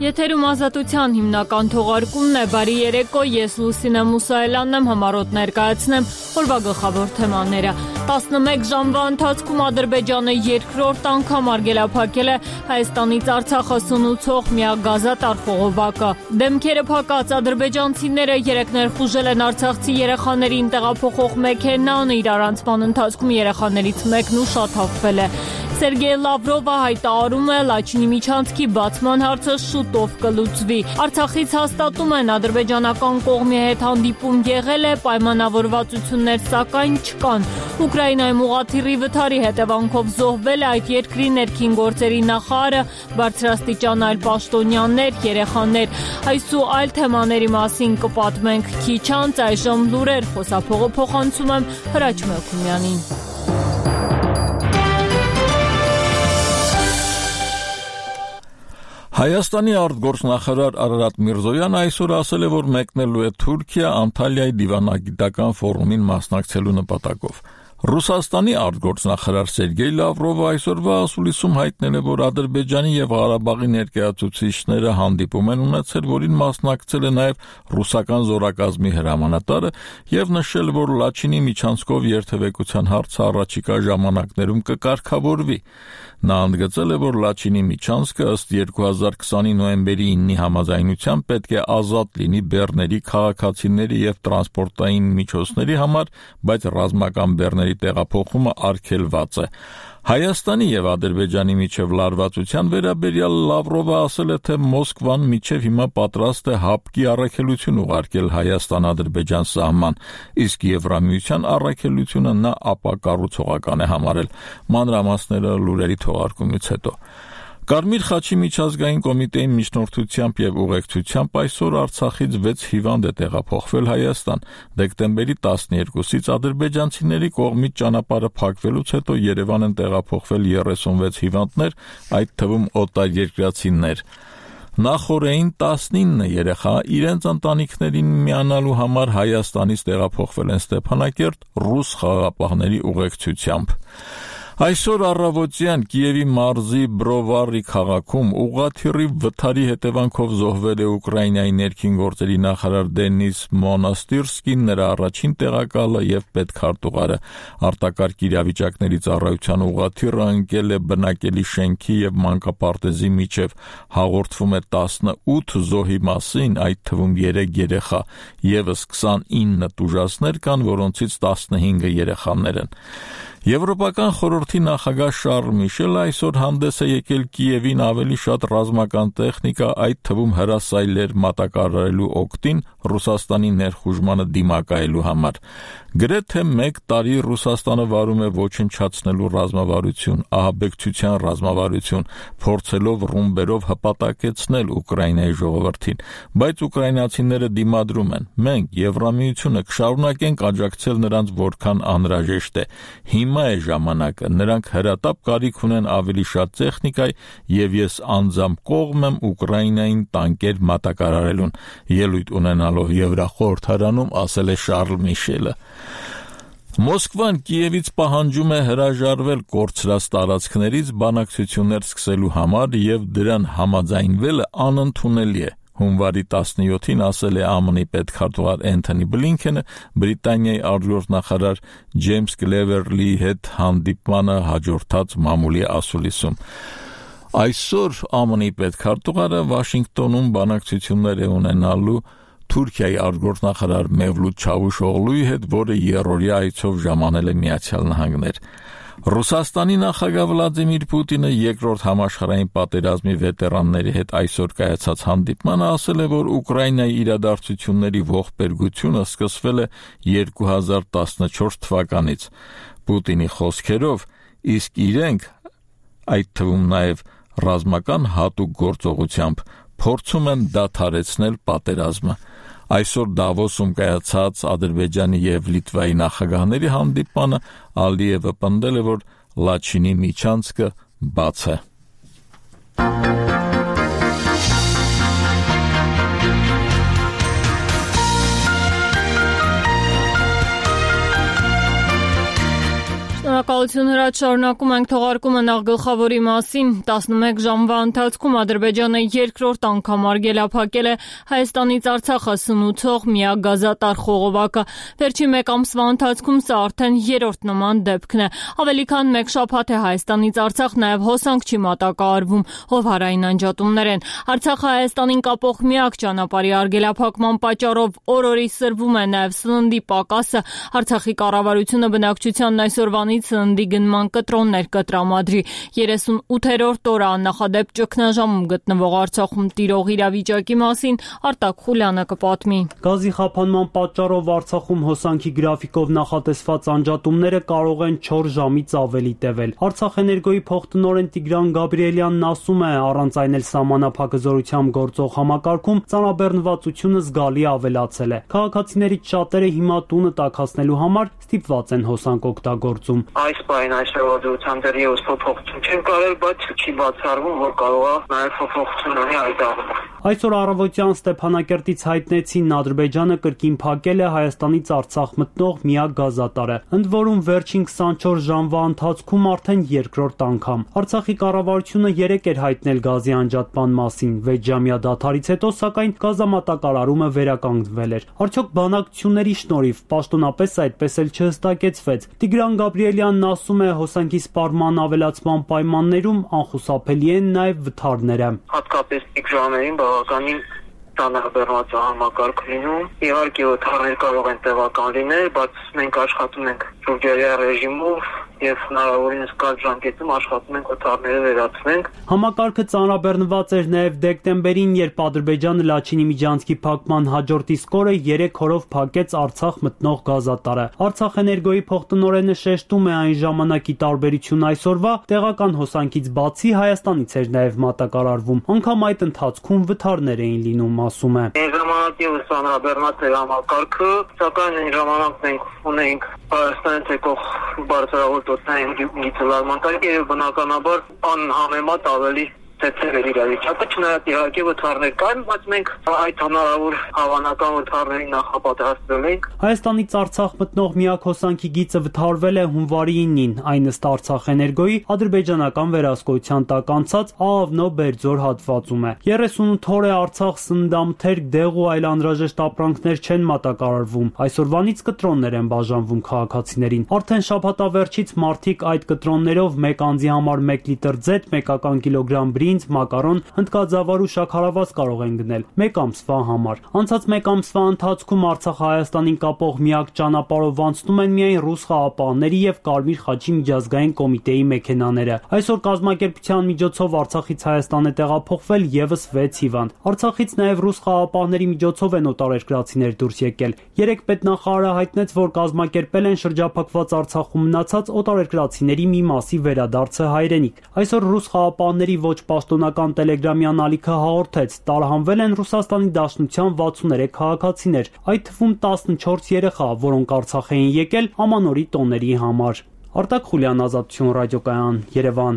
Եթերում ազատության հիմնական թողարկումն է, բարի երեկո, ես Լուսինե Մուսայելյանն եմ, համառոտ ներկայացնեմ օրվա գլխավոր թեմաները։ 11 ժամվա ընթացքում Ադրբեջանը երկրորդ անգամ արգելափակել է Հայաստանից Արցախը սնուցող միագազատար խողովակը։ Դեմքերը փակած ադրբեջանցիները երեկ ներխուժել են արցախցի երեխաներին տեղափոխող մեքենան, իր առանցման ընթացքում երեխաներից մեկն ուշաթափվել է։ Սերգեյ Լավրովը հայտարարում է Լաչինի միջանցքի բացման հարցը շուտով կլուծվի։ Արցախից հաստատում են ադրբեջանական կողմի հետ հանդիպում եղել է, պայմանավորվածություններ սակայն չկան։ Ուկրաինայում ուղղաթիռի վթարի հետևանքով զոհվել է այդ երկրի ներքին գործերի նախարարը, բարձրաստիճան այլ պաշտոնյաներ, երեխաներ։ Այս ու այլ թեմաների մասին կպատմենք քիչ անց, այժմ լուրեր, խոսափողը փոխանցում եմ Հրաչ Մելքումյանին։ Հայաստանի արտգործնախարար Արարատ Միրզոյանը այսօր ասել է, որ մեկնելու է Թուրքիա Անտալիայի դիվանագիտական ֆորումին մասնակցելու նպատակով։ Ռուսաստանի արտգործնախարար Սերգեյ Լավրովը այսօրվա ասուլիսում հայտնել է, որ Ադրբեջանի եւ Ղարաբաղի ներկայացուցիչները հանդիպում են ունեցել, որին մասնակցել է նաեւ ռուսական զորակազմի հրամանատարը եւ նշել, որ Լաչինի միջանցքով երթևեկության հարցը առաջիկա ժամանակներում կկարգավորվի։ Նա ընդգծել է, որ Լաչինի միջանցքը ըստ 2020-ի նոյեմբերի 9-ի համաձայնության պետք է ազատ լինի բեռների, քաղաքացիների եւ տրանսպորտային միջոցների համար, բայց ռազմական բեռների տեղափոխումը արգելված է։ Հայաստանի եւ Ադրբեջանի միջև լարվածության վերաբերյալ Լավրովը ասել է, թե Մոսկվան միջև հիմա պատրաստ է հապկի առաքելություն ուղարկել Հայաստան-Ադրբեջան սահման, իսկ Եվրամիության առաքելությունը նա ապակառուցողական է համարել։ Մանրամասները լուրերի թողարկումից հետո։ Կարմիր խաչի միջազգային կոմիտեի միջնորդությամբ եւ ուղեկցությամբ այսօր Արցախից 6 հիվանդ է տեղափոխվել Հայաստան։ Դեկտեմբերի 12-ից ադրբեջանցիների կողմից ճանապարհը փակվելուց հետո Երևան են տեղափոխվել 36 հիվանդներ, այդ թվում օտարերկրացիներ։ Նախորդին 19 երեխա իրենց ընտանիքներին միանալու համար Հայաստանից տեղափոխվել են Ստեփանակերտ ռուս խաղաղապահների ուղեկցությամբ։ Այսօր առավոտյան Կիևի մարզի Բրովարի քաղաքում ուղղաթիռի վթարի հետևանքով զոհվել է Ուկրաինայի ներքին գործերի նախարար Դենիս Մոնաստիրսկին, նրա առաջին տեղակալը եւ պետքարտուղարը։ Արտակարգ իրավիճակների ծառայության ուղղաթիռը ընկել է բնակելի շենքի եւ մանկապարտեզի միջև։ Հաղորդվում է 18 զոհի մասին, այդ թվում 3 երեխա, եւս 29 տուժածներ կան, որոնցից 15-ը երեխաներ են։ Եվրոպական խորհրդի նախագահ Շարլ Միշելը այսօր հանդես է եկել Կիևին ավելի շատ ռազմական տեխնիկա, այդ թվում հրասայլեր մատակարարելու օգտին Ռուսաստանի ներխուժմանը դիմակայելու համար։ Գրեթե 1 տարի Ռուսաստանը վարում է ոչնչացնելու ռազմավարություն, ահաբեկչության ռազմավարություն, փորձելով ռումբերով հպատակեցնել Ուկրաինայի ժողովրդին, բայց ուկրաինացիները դիմադրում են։ Մենք Եվրամիությունը կշարունակենք աջակցել նրանց որքան անհրաժեշտ է։ Հիմա է ժամանակը, նրանք հրատապ կարիք ունեն ավելի շատ տեխնիկայի եւ ես անձամբ կողմ եմ Ուկրաինային տանկեր մատակարարելուն, ելույթ ունենալով Եվրախորհրդարանում ասել է Շարլ Միշելը։ Մոսկվան Կիևից պահանջում է հրաժարվել կորցրած տարածքներից բանակցություններ սկսելու համար եւ դրան համաձայնվելը անընդունելի է։ Հունվարի 17-ին ասել է ԱՄՆ-ի պետքարտուղար Էնթոնի Բլինքենը Բրիտանիայի արտգործնախարար Ջեյմս Կլևերլիի հետ հանդիպմանը հաջորդած մամուլի ասուլիսում։ Այսօր ԱՄՆ-ի պետքարտուղարը Վաշինգտոնում բանակցություններ է ունենալու Թուրքիայի արտգործնախարար Մևլութ Չավուշօղլուի հետ, որը երրորդյա այցով ժամանել է Միացյալ Նահանգներ։ Ռուսաստանի նախագահ Վլադիմիր Պուտինը երկրորդ համաշխարհային պատերազմի վետերանների հետ այսօր կայացած հանդիպմանը ասել է, որ Ուկրաինայի իրադարձությունների ողբերգությունը սկսվել է 2014 թվականից։ Պուտինի խոսքերով, իսկ իրենք, այդ թվում նաև ռազմական հատուկ գործողությամբ, փորձում են դադարեցնել պատերազմը։ Այսօր Դավոսում կայացած Ադրբեջանի եւ Լիտվայի նախագահների հանդիպմանը Ալիևը պնդել է, որ Լաչինի միջանցքը բաց է։ Շնորհակալություն Հրաչ, շարունակում ենք թողարկումը նախ գլխավորի մասին։ 11 ժամվա ընթացքում Ադրբեջանը երկրորդ անգամ արգելափակել է Հայաստանից Արցախը սնուցող միակ գազատար խողովակը։ Վերջին մեկ ամսվա ընթացքում սա արդեն երրորդ նման դեպքն է։ Ավելի քան մեկ շաբաթ է Հայաստանից Արցախ նաև հոսանք չի մատակարարվում, հովհարային անջատումներ են։ Արցախը Հայաստանին կապող միակ ճանապարհի արգելափակման պատճառով օր-օրի սրվում է նաև սննդի պակասը։ Արցախի կառավարությունը բնակչությանն այսօրվանից սննդի գնման կտրոններ կտրամադրի։ 38-րդ օրը աննախադեպ ճգնաժամում գտնվող Արցախում տիրող իրավիճակի մասին Արտակ Խուլյանը կպատմի։ Գազի խափանման պատճառով Արցախում հոսանքի գրաֆիկով նախատեսված անջատումները կարող են 4 ժամից ավելի տևել։ Արցախ էներգոյի փոխտնօրեն Տիգրան Գաբրիելյանն ասում է, առանց այն էլ սահմանափակզորությամբ գործող համակարգում ծանրաբեռնվածությունը զգալի ավելացել է։ Քաղաքացիներից շատերը հիմա տունը տաքացնելու համար ստիպված են հոսանք օգտագործում։ Այս բային այսօրվա դեռևս փոփոխություն չեն կարել, բայց չի բացառվում, որ կարող է նաև փոփոխություն ունի այդ աղմուկը։ Այսօր առավոտյան Ստեփանակերտից հայտնեցին Ադրբեջանը կրկին փակել է Հայաստանից Արցախ մտնող միակ գազատարը, ընդ որում վերջին 24 ժամվա ընթացքում արդեն երկրորդ անգամ։ Արցախի կառավարությունը 3 էր հայտնել գազի անջատման մասին, 6 ժամյա դադարից հետո սակայն գազամատակարարումը վերականգնվել էր։ Արդյոք բանակցությունների շնորհիվ պաշտոնապես այդպես էլ չհստակեցվեց։ Տիգրան Գաբրիելյանն ասում է, հոսանքի սպառման ավելացման պայմաններում անխուսափելի են նաև վթարները։ Հատկապես պիկ ժամերին բավականին ծանրաբեռնված համակարգ լինում։ Իհարկե վթարներ կարող են տևական լինել, բայց մենք աշխատում ենք շուրջօրյա ռեժիմով եւ հնարավորինս կարճ ժամկետում աշխատում ենք վթարները վերացնենք։ Համակարգը ծանրաբեռնված էր նաև դեկտեմբերին, երբ Ադրբեջանը Լաչինի միջանցքի փակման հաջորդ իսկ օրը 3 օրով փակեց Արցախ մտնող գազատարը։ Արցախ էներգոյի փոխտնօրենը շեշտում է, այն ժամանակի տարբերություն այսօրվա, տեղական հոսանքից բացի Հայաստանից էր նաև մատակարարվում։ Անգամ այդ ընթացքում վթարներ էին լինում, ասում է։ Այն ժամանակ եւս ծանրաբեռնված էր համակարգը, սակայն այն ժամանակ մենք ունեինք Հայաստանից եկող բարձրավոր տոկոսային գիծելարման եւ բնականաբար անհամեմատ ավելի ծեծել էր իրավիճակը, չնայած իհարկե վթարներ կան, բայց մենք այդ հնարավոր հավանական վթարներին նախապատրաստվել ենք։ Հայաստանից Արցախ մտնող միակ հոսանքի գիծը վթարվել է հունվարի 9-ին, այն ըստ Արցախ էներգոյի ադրբեջանական վերահսկողության տակ անցած Աղավնո-Բերձոր հատվածում է։ 38 օր է Արցախ սննդամթերք, դեղ ու այլ անհրաժեշտ ապրանքներ չեն մատակարարվում։ Այսօրվանից կտրոններ են բաժանվում քաղաքացիներին։ Արդեն շաբաթավերջից մարդիկ այդ կտրոններով մեկ անձի համար 1 լիտր ձետ, մեկական կիլոգրամ բրինձ, մակարոն, հնդկաձավար ու շաքարավազ կարող են գնել մեկ ամսվա համար։ Անցած մեկ ամսվա ընթացքում Արցախը Հայաստանին կապող միակ ճանապարհով անցնում են միայն ռուս խաղապահների եւ Կարմիր խաչի միջազգային կոմիտեի մեքենաները։ Այսօր կազմակերպության միջոցով Արցախից Հայաստան է տեղափոխվել եւս 6 հիվանդ։ Արցախից նաեւ ռուս խաղապահների միջոցով են օտարերկրացիներ դուրս եկել։ 3 պետնախարարը հայտնեց, որ կազմակերպել են շրջափակված Արցախում մնացած օտարերկրացիների մի մասի վերադարձը հայրենիք։ Այսօր ռուս խաղապահների ոչ պաշտոնական տելեգրամյան ալիքը հաղորդեց, տարհանվել են Ռուսաստանի Դաշնության 63 քաղաքացիներ, այդ թվում 14 երեխա, որոնք Արցախ էին եկել ամանորի տոների համար։ Արտակ Խուլյան, Ազատություն ռադիոկայան, Երևան։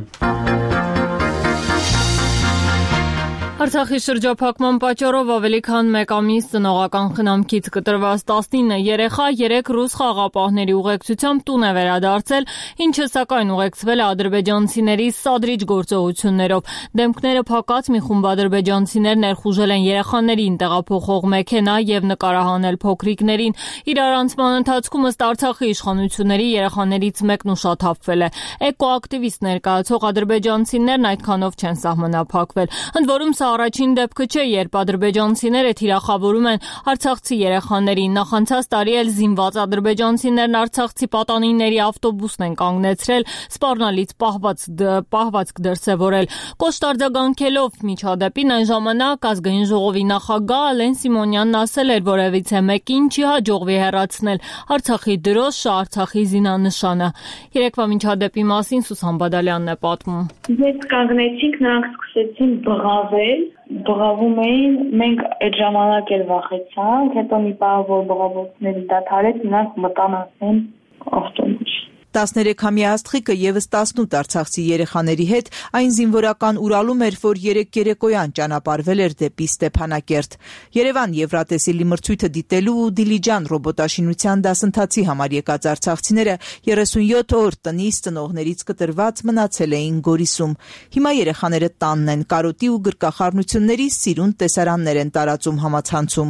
Արցախի շրջափակման պատճառով ավելի քան մեկ ամիս ծնողական խնամքից կտրված 19 երեխա 3 ռուս խաղապահների ուղեկցությամբ տուն է վերադարձել, ինչը սակայն ուղեկցվել է ադրբեջանցիների սադրիչ գործողություններով։ Դեմքները փակած մի խումբ ադրբեջանցիներ ներխուժել են երեխաներին տեղափոխող մեքենա եւ նկարահանել փոքրիկներին։ Իրարանցման ընթացքում ըստ Արցախի իշխանությունների երեխաներից մեկն ուշաթափվել է։ Էկոակտիվիստ ներկայացող ադրբեջանցիներն այդքանով չեն սահմանափակվել։ Ընդ որում առաջին դեպքը չէ, երբ ադրբեջանցիները թիրախավորում են արցախցի երեխաներին։ Նախանցած տարի էլ զինված ադրբեջանցիներն արցախցի պատանիների ավտոբուսն են կանգնեցրել, սպառնալից պահվածք դրսևորել։ Կոշտ արձագանքելով միջադեպին այն ժամանակ ազգային ժողովի նախագահ Ալեն Սիմոնյանն ասել էր, որևիցե մեկին չի հաջողվի հեռացնել Արցախի դրոշը, Արցախի զինանշանը։ Երեկվա միջադեպի մասին Սուսան Բադալյանն է պատմում։ Մենք կանգնեցինք, նրանք սկսեցին բղավել, բղավում էին, մենք այդ ժամանակ էլ վախեցանք, հետո մի պահ որ բղավոցները դադարեց, նրանք մտան ասեն ավտոբուս։ 13-ամյա աստղիկը եւս 18 արցախցի երեխաների հետ այն զինվորական Ուրալում էր, որ 3 երեկոյան ճանապարհվել էր դեպի Ստեփանակերտ։ Երևան Եվրատեսիլի մրցույթը դիտելու ու Դիլիջան ռոբոտաշինության դասընթացի համար եկած արցախցիները 37 օր տնից ծնողներից կտրված մնացել էին Գորիսում։ Հիմա երեխաները տանն են, կարոտի ու գրկախառնությունների սիրուն տեսարաններ են տարածում համացանցում։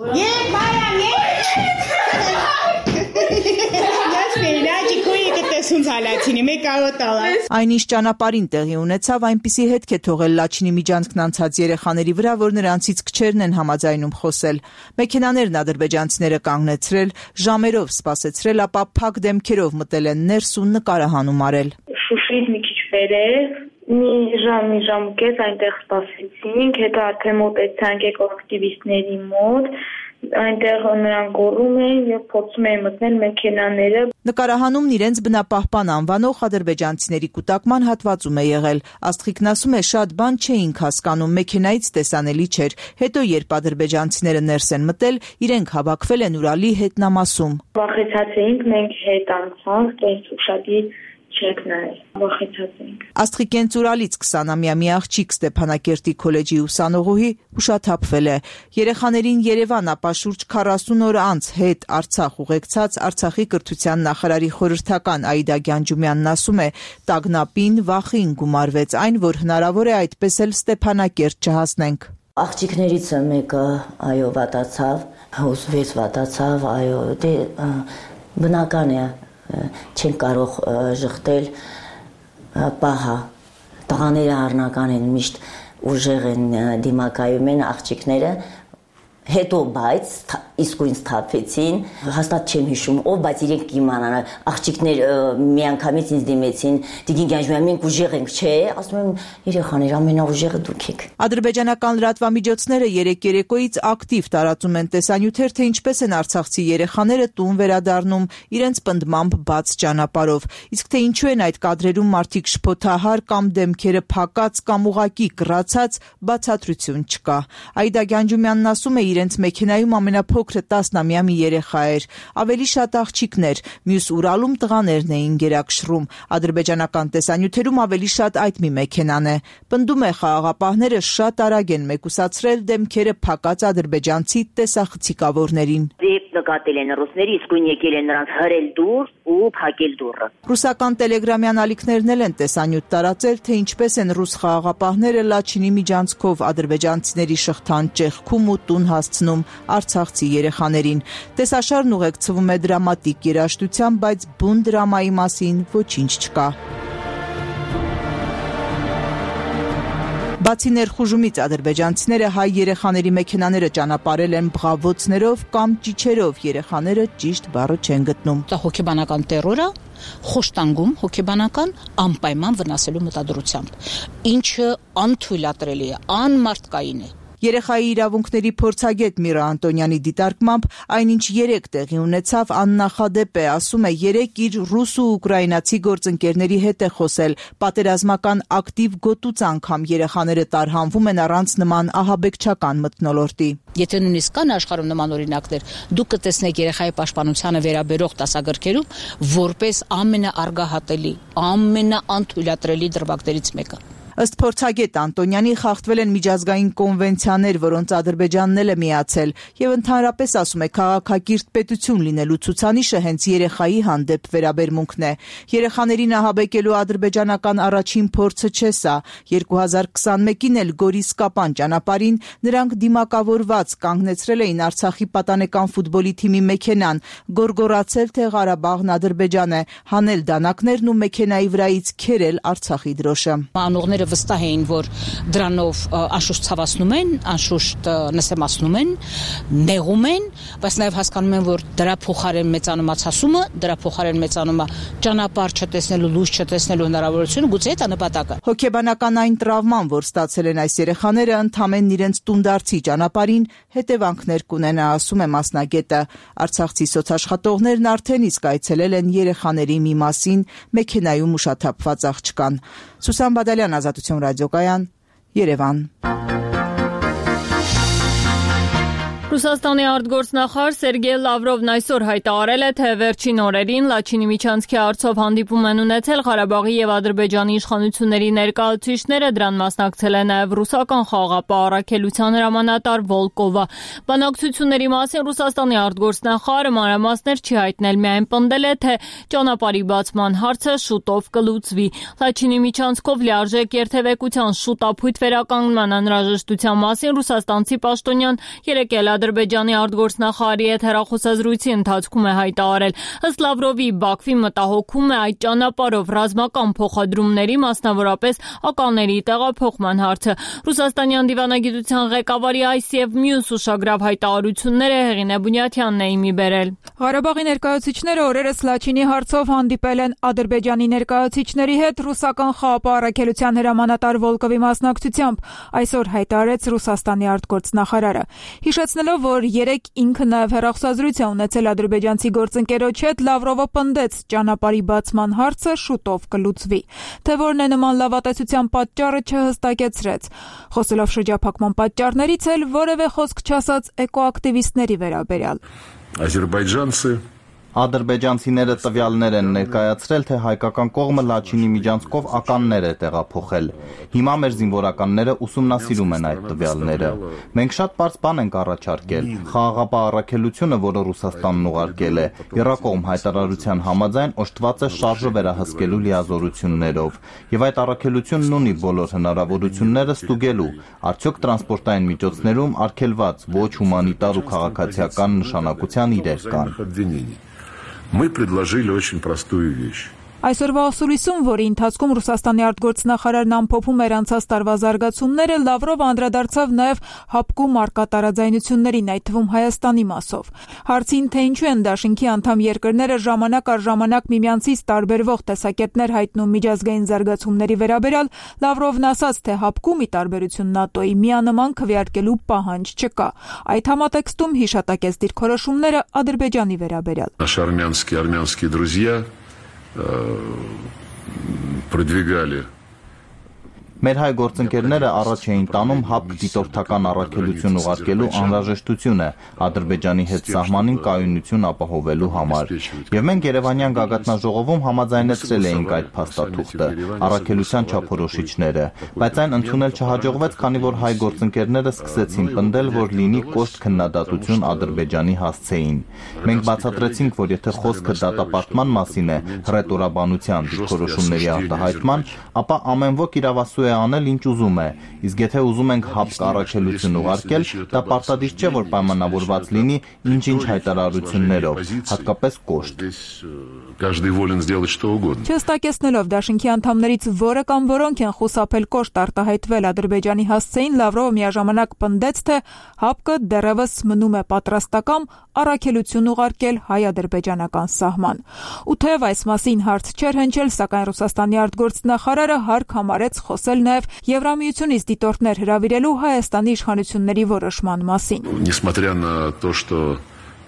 Այնինչ ճանապարհին տեղի ունեցավ, այնպիսի հետք է թողել Լաչինի միջանցքն անցած երեխաների վրա, որ նրանցից քչերն են համաձայնում խոսել։ Մեքենաներն ադրբեջանցիները կանգնեցրել, ժամերով սպասեցրել, ապա փակ դեմքերով մտել են ներս ու նկարահանում արել։ Շուշից մի քիչ վերև, մի ժամ կես այնտեղ սպասեցինք, հետո արդեն մոտեցանք էկոակտիվիստների մոտ, այնտեղ նրանք գոռում էին եւ փորձում էին մտնել մեքենաները։ Նկարահանումն իրենց բնապահպան անվանող ադրբեջանցիների կուտակման հատվածում է եղել։ Աստղիկն ասում է, շատ բան չէինք հասկանում, մեքենայից տեսանելի չէր։ Հետո երբ ադրբեջանցիները ներս են մտել, իրենք հավաքվել են Ուրալի հետնամասում։ Վախեցած էինք, մենք հետ անցանք, տես ուշադի չեք նայել, վախեցած էինք։ Աստղիկենց Ուրալից 20-ամյա մի աղջիկ Ստեփանակերտի քոլեջի ուսանողուհի ուշաթափվել է։ Երեխաներին Երևան, ապա շուրջ 40 օր անց հետ Արցախ ուղեկցած Արցախի կրթության նախարարի խորհրդական Աիդա Գյանջումյանն ասում է, տագնապին վախին գումարվեց այն, որ հնարավոր է այդպես էլ Ստեփանակերտ չհասնենք։ Աղջիկներից մեկը այո վատացավ, հուզվեց վատացավ, այո, դե բնական է, չեն կարող ժխտել, պահա, տղաները առնական են, միշտ ուժեղ են, դիմակայում են աղջիկները, հետո բայց իսկույն սթափվեցին, հաստատ չեմ հիշում ով, բայց իրենք կիմանան, աղջիկներ միանգամից ինձ դիմեցին, Տիկին Գյանջումյան, մենք ուժեղ ենք, չէ, ասում եմ, երեխաներ, ամենաուժեղը դուք եք։ Ադրբեջանական լրատվամիջոցները երեք երեկոյից ակտիվ տարածում են տեսանյութեր, թե ինչպես են արցախցի երեխաները տուն վերադառնում իրենց պնդմամբ բաց ճանապարհով, իսկ թե ինչու են այդ կադրերում մարդիկ շփոթահար կամ դեմքերը փակած կամ ուղակի կռացած, բացատրություն չկա։ Աիդա Գյանջումյանն ասում է, իրենց մեքենայում ամենափոքրը 10-ամյա մի երեխա էր, ավելի շատ աղջիկներ, մյուս Ուրալում տղաներն էին գերակշռում, ադրբեջանական տեսանյութերում ավելի շատ այդ մի մեքենան է։ Պնդում է, խաղաղապահները շատ արագ են մեկուսացրել դեմքերը փակած ադրբեջանցի տեսախցիկավորներին։ Նկատել են ռուսների, իսկույն եկել են նրանց հրել դուր ու փակել դուռը։ Ռուսական տելեգրամյան ալիքներն էլ են տեսանյութ տարածել, թե ինչպես են ռուս խաղաղապահները Լաչինի միջանցքով ադրբեջանցիների շղթան ճեղքում ու տուն հասցնում արցախցի երեխաներին։ Տեսաշարն ուղեկցվում է դրամատիկ երաժշտությամբ, բայց բուն դրամայի մասին ոչինչ չկա։ Բացի ներխուժումից ադրբեջանցիները հայ երեխաների մեքենաները ճանապարհել են բղավոցներով կամ ճիչերով, երեխաները ճիշտ բառը չեն գտնում։ Դա հոգեբանական տերորը, խոշտանգում հոգեբանական անպայման վնասելու մտադրությամբ, ինչը անթույլատրելի է, անմարդկային է։ Երեխայի իրավունքների փորձագետ Միրա Անտոնյանի դիտարկմամբ այնինչ երեք տեղի ունեցավ աննախադեպ է, ասում է, երեք իր ռուս ու ուկրաինացի գործընկերների հետ է խոսել, պատերազմական ակտիվ գոտուց անգամ երեխաները տարհանվում են առանց նման ահաբեկչական մթնոլորտի։ Եթե նույնիսկ կան աշխարհում նման օրինակներ, դուք կտեսնեք երեխայի պաշտպանությանը վերաբերող դասագրքերում որպես ամենաարգահատելի, ամենաանթույլատրելի դրվագներից մեկը։ Ըստ փորձագետ Անտոնյանի խախտվել են միջազգային կոնվենցիաներ, որոնց Ադրբեջանն էլ է միացել, եւ ընդհանրապես ասում է քաղաքակիրթ պետություն լինելու ցուցանիշը հենց երեխայի հանդեպ վերաբերմունքն է։ Երեխաներին ահաբեկելու ադրբեջանական առաջին փորձը չէ սա։ 2021-ին էլ Գորիս-Կապան ճանապարհին նրանք դիմակավորված կանգնեցրել էին Արցախի պատանեկան ֆուտբոլի թիմի մեքենան, գոռգոռացել, թե Ղարաբաղն Ադրբեջան է, հանել դանակներն ու մեքենայի վրայից քերել Արցախի դրոշը։ Անողները վստահ էին, որ դրանով անշուշտ ցավացնում են, անշուշտ նսեմացնում են, նեղում են, բայց նաև հասկանում են, որ դրա փոխարեն մեծանում է ցասումը, դրա փոխարեն մեծանում է ճանապարհ չտեսնելու, լույս չտեսնելու հնարավորությունը, գուցե դա նպատակը։ Հոգեբանական այն տրավման, որ ստացել են այս երեխաները, ընդհանրեն իրենց տունդարձի ճանապարհին հետևանքներ կունենա, ասում է մասնագետը։ Արցախցի սոցաշխատողներն արդեն իսկ այցելել են երեխաների մի մասին մեքենայում ուշաթափված աղջկան։ Սուսան Բադալյան, Ազատություն ռադիոկայան, Երևան։ Ռուսաստանի արտգործնախարար Սերգեյ Լավրովն այսօր հայտարարել է, թե վերջին օրերին Լաչինի միջանցքի հարցով հանդիպում են ունեցել Ղարաբաղի եւ Ադրբեջանի իշխանությունների ներկայացուցիչները, դրան մասնակցել է նաեւ ռուսական խաղաղապահ առաքելության հրամանատար Վոլկովը։ Բանակցությունների մասին Ռուսաստանի արտգործնախարարը մանրամասներ չի հայտնել, միայն պնդել է, թե ճանապարհի բացման հարցը շուտով կլուծվի։ Լաչինի միջանցքով լիարժեք երթևեկության շուտապույտ վերականգնման անհրաժեշտության մասին ռուսաստանցի պաշտոնյան երեկել Ադրբեջանի արտգործնախարարի հետ հեռախոսազրույցի ընթացքում է հայտարարել։ Ըստ Լավրովի, Բաքվի մտահոգում է այդ ճանապարհով ռազմական փոխադրումների, մասնավորապես ականների տեղափոխման հարցը։ Ռուսաստանյան դիվանագիտության ղեկավարի այս եւ մյուս ուշագրավ հայտարարությունները Հեղինե Բունյաթյանն է իմի բերել։ Ղարաբաղի ներկայացուցիչները օրերս Լաչինի հարցով հանդիպել են Ադրբեջանի ներկայացուցիչների հետ ռուսական խաղաղապահ առաքելության հրամանատար Վոլկովի մասնակցությամբ, այսօր հայտարարեց Ռուսաստանի արտգործնախարարը։ Հիշեցնելով, որ երեկ ինքը նաև հեռախոսազրույց է ունեցել ադրբեջանցի գործընկերոջ հետ, Լավրովը պնդեց ճանապարհի բացման հարցը շուտով կլուծվի։ Թե որն է նման լավատեսության պատճառը չհստակեցրեց։ Խոսելով շրջափակման պատճառներից էլ որևէ խոսք չասաց էկոակտիվիստների վերաբերյալ։ Ադրբեջանցիները տվյալներ են ներկայացրել, թե հայկական կողմը Լաչինի միջանցքով ականներ է տեղափոխել։ Հիմա մեր զինվորականները ուսումնասիրում են այդ տվյալները։ Մենք շատ պարզ բան ենք առաջարկել։ Խաղաղապահ առաքելությունը, որը Ռուսաստանն ուղարկել է, եռակողմ հայտարարության համաձայն օժտված է շարժը վերահսկելու լիազորություններով, եւ այդ առաքելությունն ունի բոլոր հնարավորությունները ստուգելու, արդյոք տրանսպորտային միջոցներում արգելված ոչ հումանիտար ու քաղաքացիական նշանակության իրեր կան։ Мы предложили очень простую вещь. Այսօրվա ասուլիսում, որի ընթացքում Ռուսաստանի արտգործնախարարն ամփոփում էր անցած տարվա զարգացումները, Լավրովը անդրադարձավ նաև ՀԱՊԿ-ու մարտկատարաձայնություններին, այդ թվում Հայաստանի մասով։ Հարցին, թե ինչու են դաշինքի անդամ երկրները ժամանակ առ ժամանակ միմյանցից տարբերվող տեսակետներ հայտնում միջազգային զարգացումների վերաբերյալ, Լավրովն ասաց, թե ՀԱՊԿ-ում ի տարբերություն ՆԱՏՕ-ի միանման քվեարկելու պահանջ չկա։ Այդ համատեքստում հիշատակեց դիրքորոշումները Ադրբեջանի վերաբերյալ։ Наши армянские друзья продвигали. Մեր հայ գործընկերները առաջ էին տանում ՀԱՊԿ դիտորդական առաքելություն ուղարկելու անհրաժեշտությունը Ադրբեջանի հետ սահմանին կայունություն ապահովելու համար։ Եվ մենք Երևանյան գագաթնաժողովում համաձայնեցրել էինք այդ փաստաթուղթը, առաքելության չափորոշիչները, բայց այն ընդունել չհաջողվեց, քանի որ հայ գործընկերները սկսեցին պնդել, որ լինի կոշտ քննադատություն Ադրբեջանի հասցեին։ Մենք բացատրեցինք, որ եթե խոսքը դատապարտման մասին է, հռետորաբանության դիրքորոշումների արտահայտման, ապա ամեն ոք իրավասու է անել ինչ ուզում է, իսկ եթե ուզում ենք ՀԱՊԿ առաքելություն ուղարկել, դա պարտադիր չէ, որ պայմանավորված լինի ինչ-ինչ հայտարարություններով, հատկապես կոշտ։ Չհստակեցնելով դաշինքի անդամներից որը կամ որոնք են խուսափել կոշտ արտահայտվել Ադրբեջանի հասցեին, Լավրովը միաժամանակ պնդեց, թե ՀԱՊԿ-ը դեռևս մնում է պատրաստակամ առաքելություն ուղարկել հայ-ադրբեջանական սահման։ Ու թեև այս մասին հարց չէր հնչել, սակայն Ռուսաստանի արտգործնախարարը հարկ համարեց խոսել նաև Եվրամիությունից դիտորդներ հրավիրելու Հայաստանի իշխանությունների որոշման մասին։ Несмотря на то, что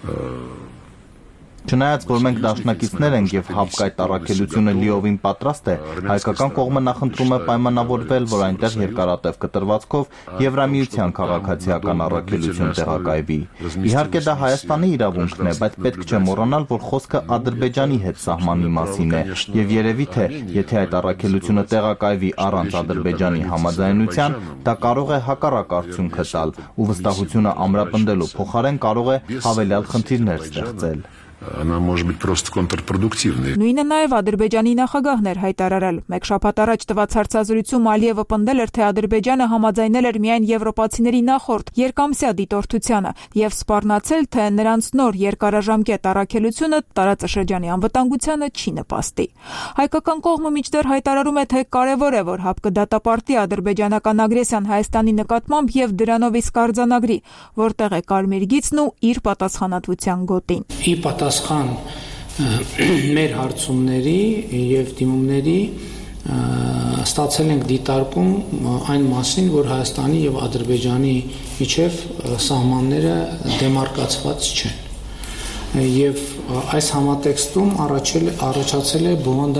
Չնայած, որ մենք դաշնակիցներ ենք եւ ՀԱՊԿ այդ առաքելությունը լիովին պատրաստ է, հայկական կողմը նախընտրում է պայմանավորվել, որ այնտեղ երկարատև կտրվածքով Եվրամիության քաղաքացիական առաքելություն տեղակայվի։ Իհարկե դա Հայաստանի իրավունքն է, բայց պետք չէ մոռանալ, որ խոսքը Ադրբեջանի հետ սահմանի մասին է եւ երևի թե եթե այդ առաքելությունը տեղակայվի առանց Ադրբեջանի համաձայնության, դա կարող է հակառակ արդյունք տալ ու վստահությունը ամրապնդելու փոխարեն կարող է հավելյալ խնդիրներ ստեղծել։ Она может быть просто контрпродуктивной. Նույնը նաև Ադրբեջանի նախագահն էր հայտարարել։ Մեկ շաբաթ առաջ տված հարցազրույցում Ալիևը պնդել էր, թե Ադրբեջանը համաձայնել էր միայն եվրոպացիների նախորդ երկամսյա դիտորդությանը եւ սպառնացել, թե նրանց նոր երկարաժամկետ առաքելությունը տարածաշրջանի անվտանգությանը չի նպաստի։ Հայկական կողմը մինչդեռ հայտարարում է, թե կարևոր է, որ ՀԱՊԿ դատապարտի ադրբեջանական ագրեսիան Հայաստանի նկատմամբ եւ դրանով իսկ արձանագրի, որտեղ է կարմիր գիծն ու իր պատասխանատվության գոտին։ Պատասխան մեր հարցումների եւ դիմումների ստացել ենք դիտարկում այն մասին, որ Հայաստանի եւ Ադրբեջանի միջև սահմանները դեմարկացված չեն։ Եվ այս համատեքստում առաջացել է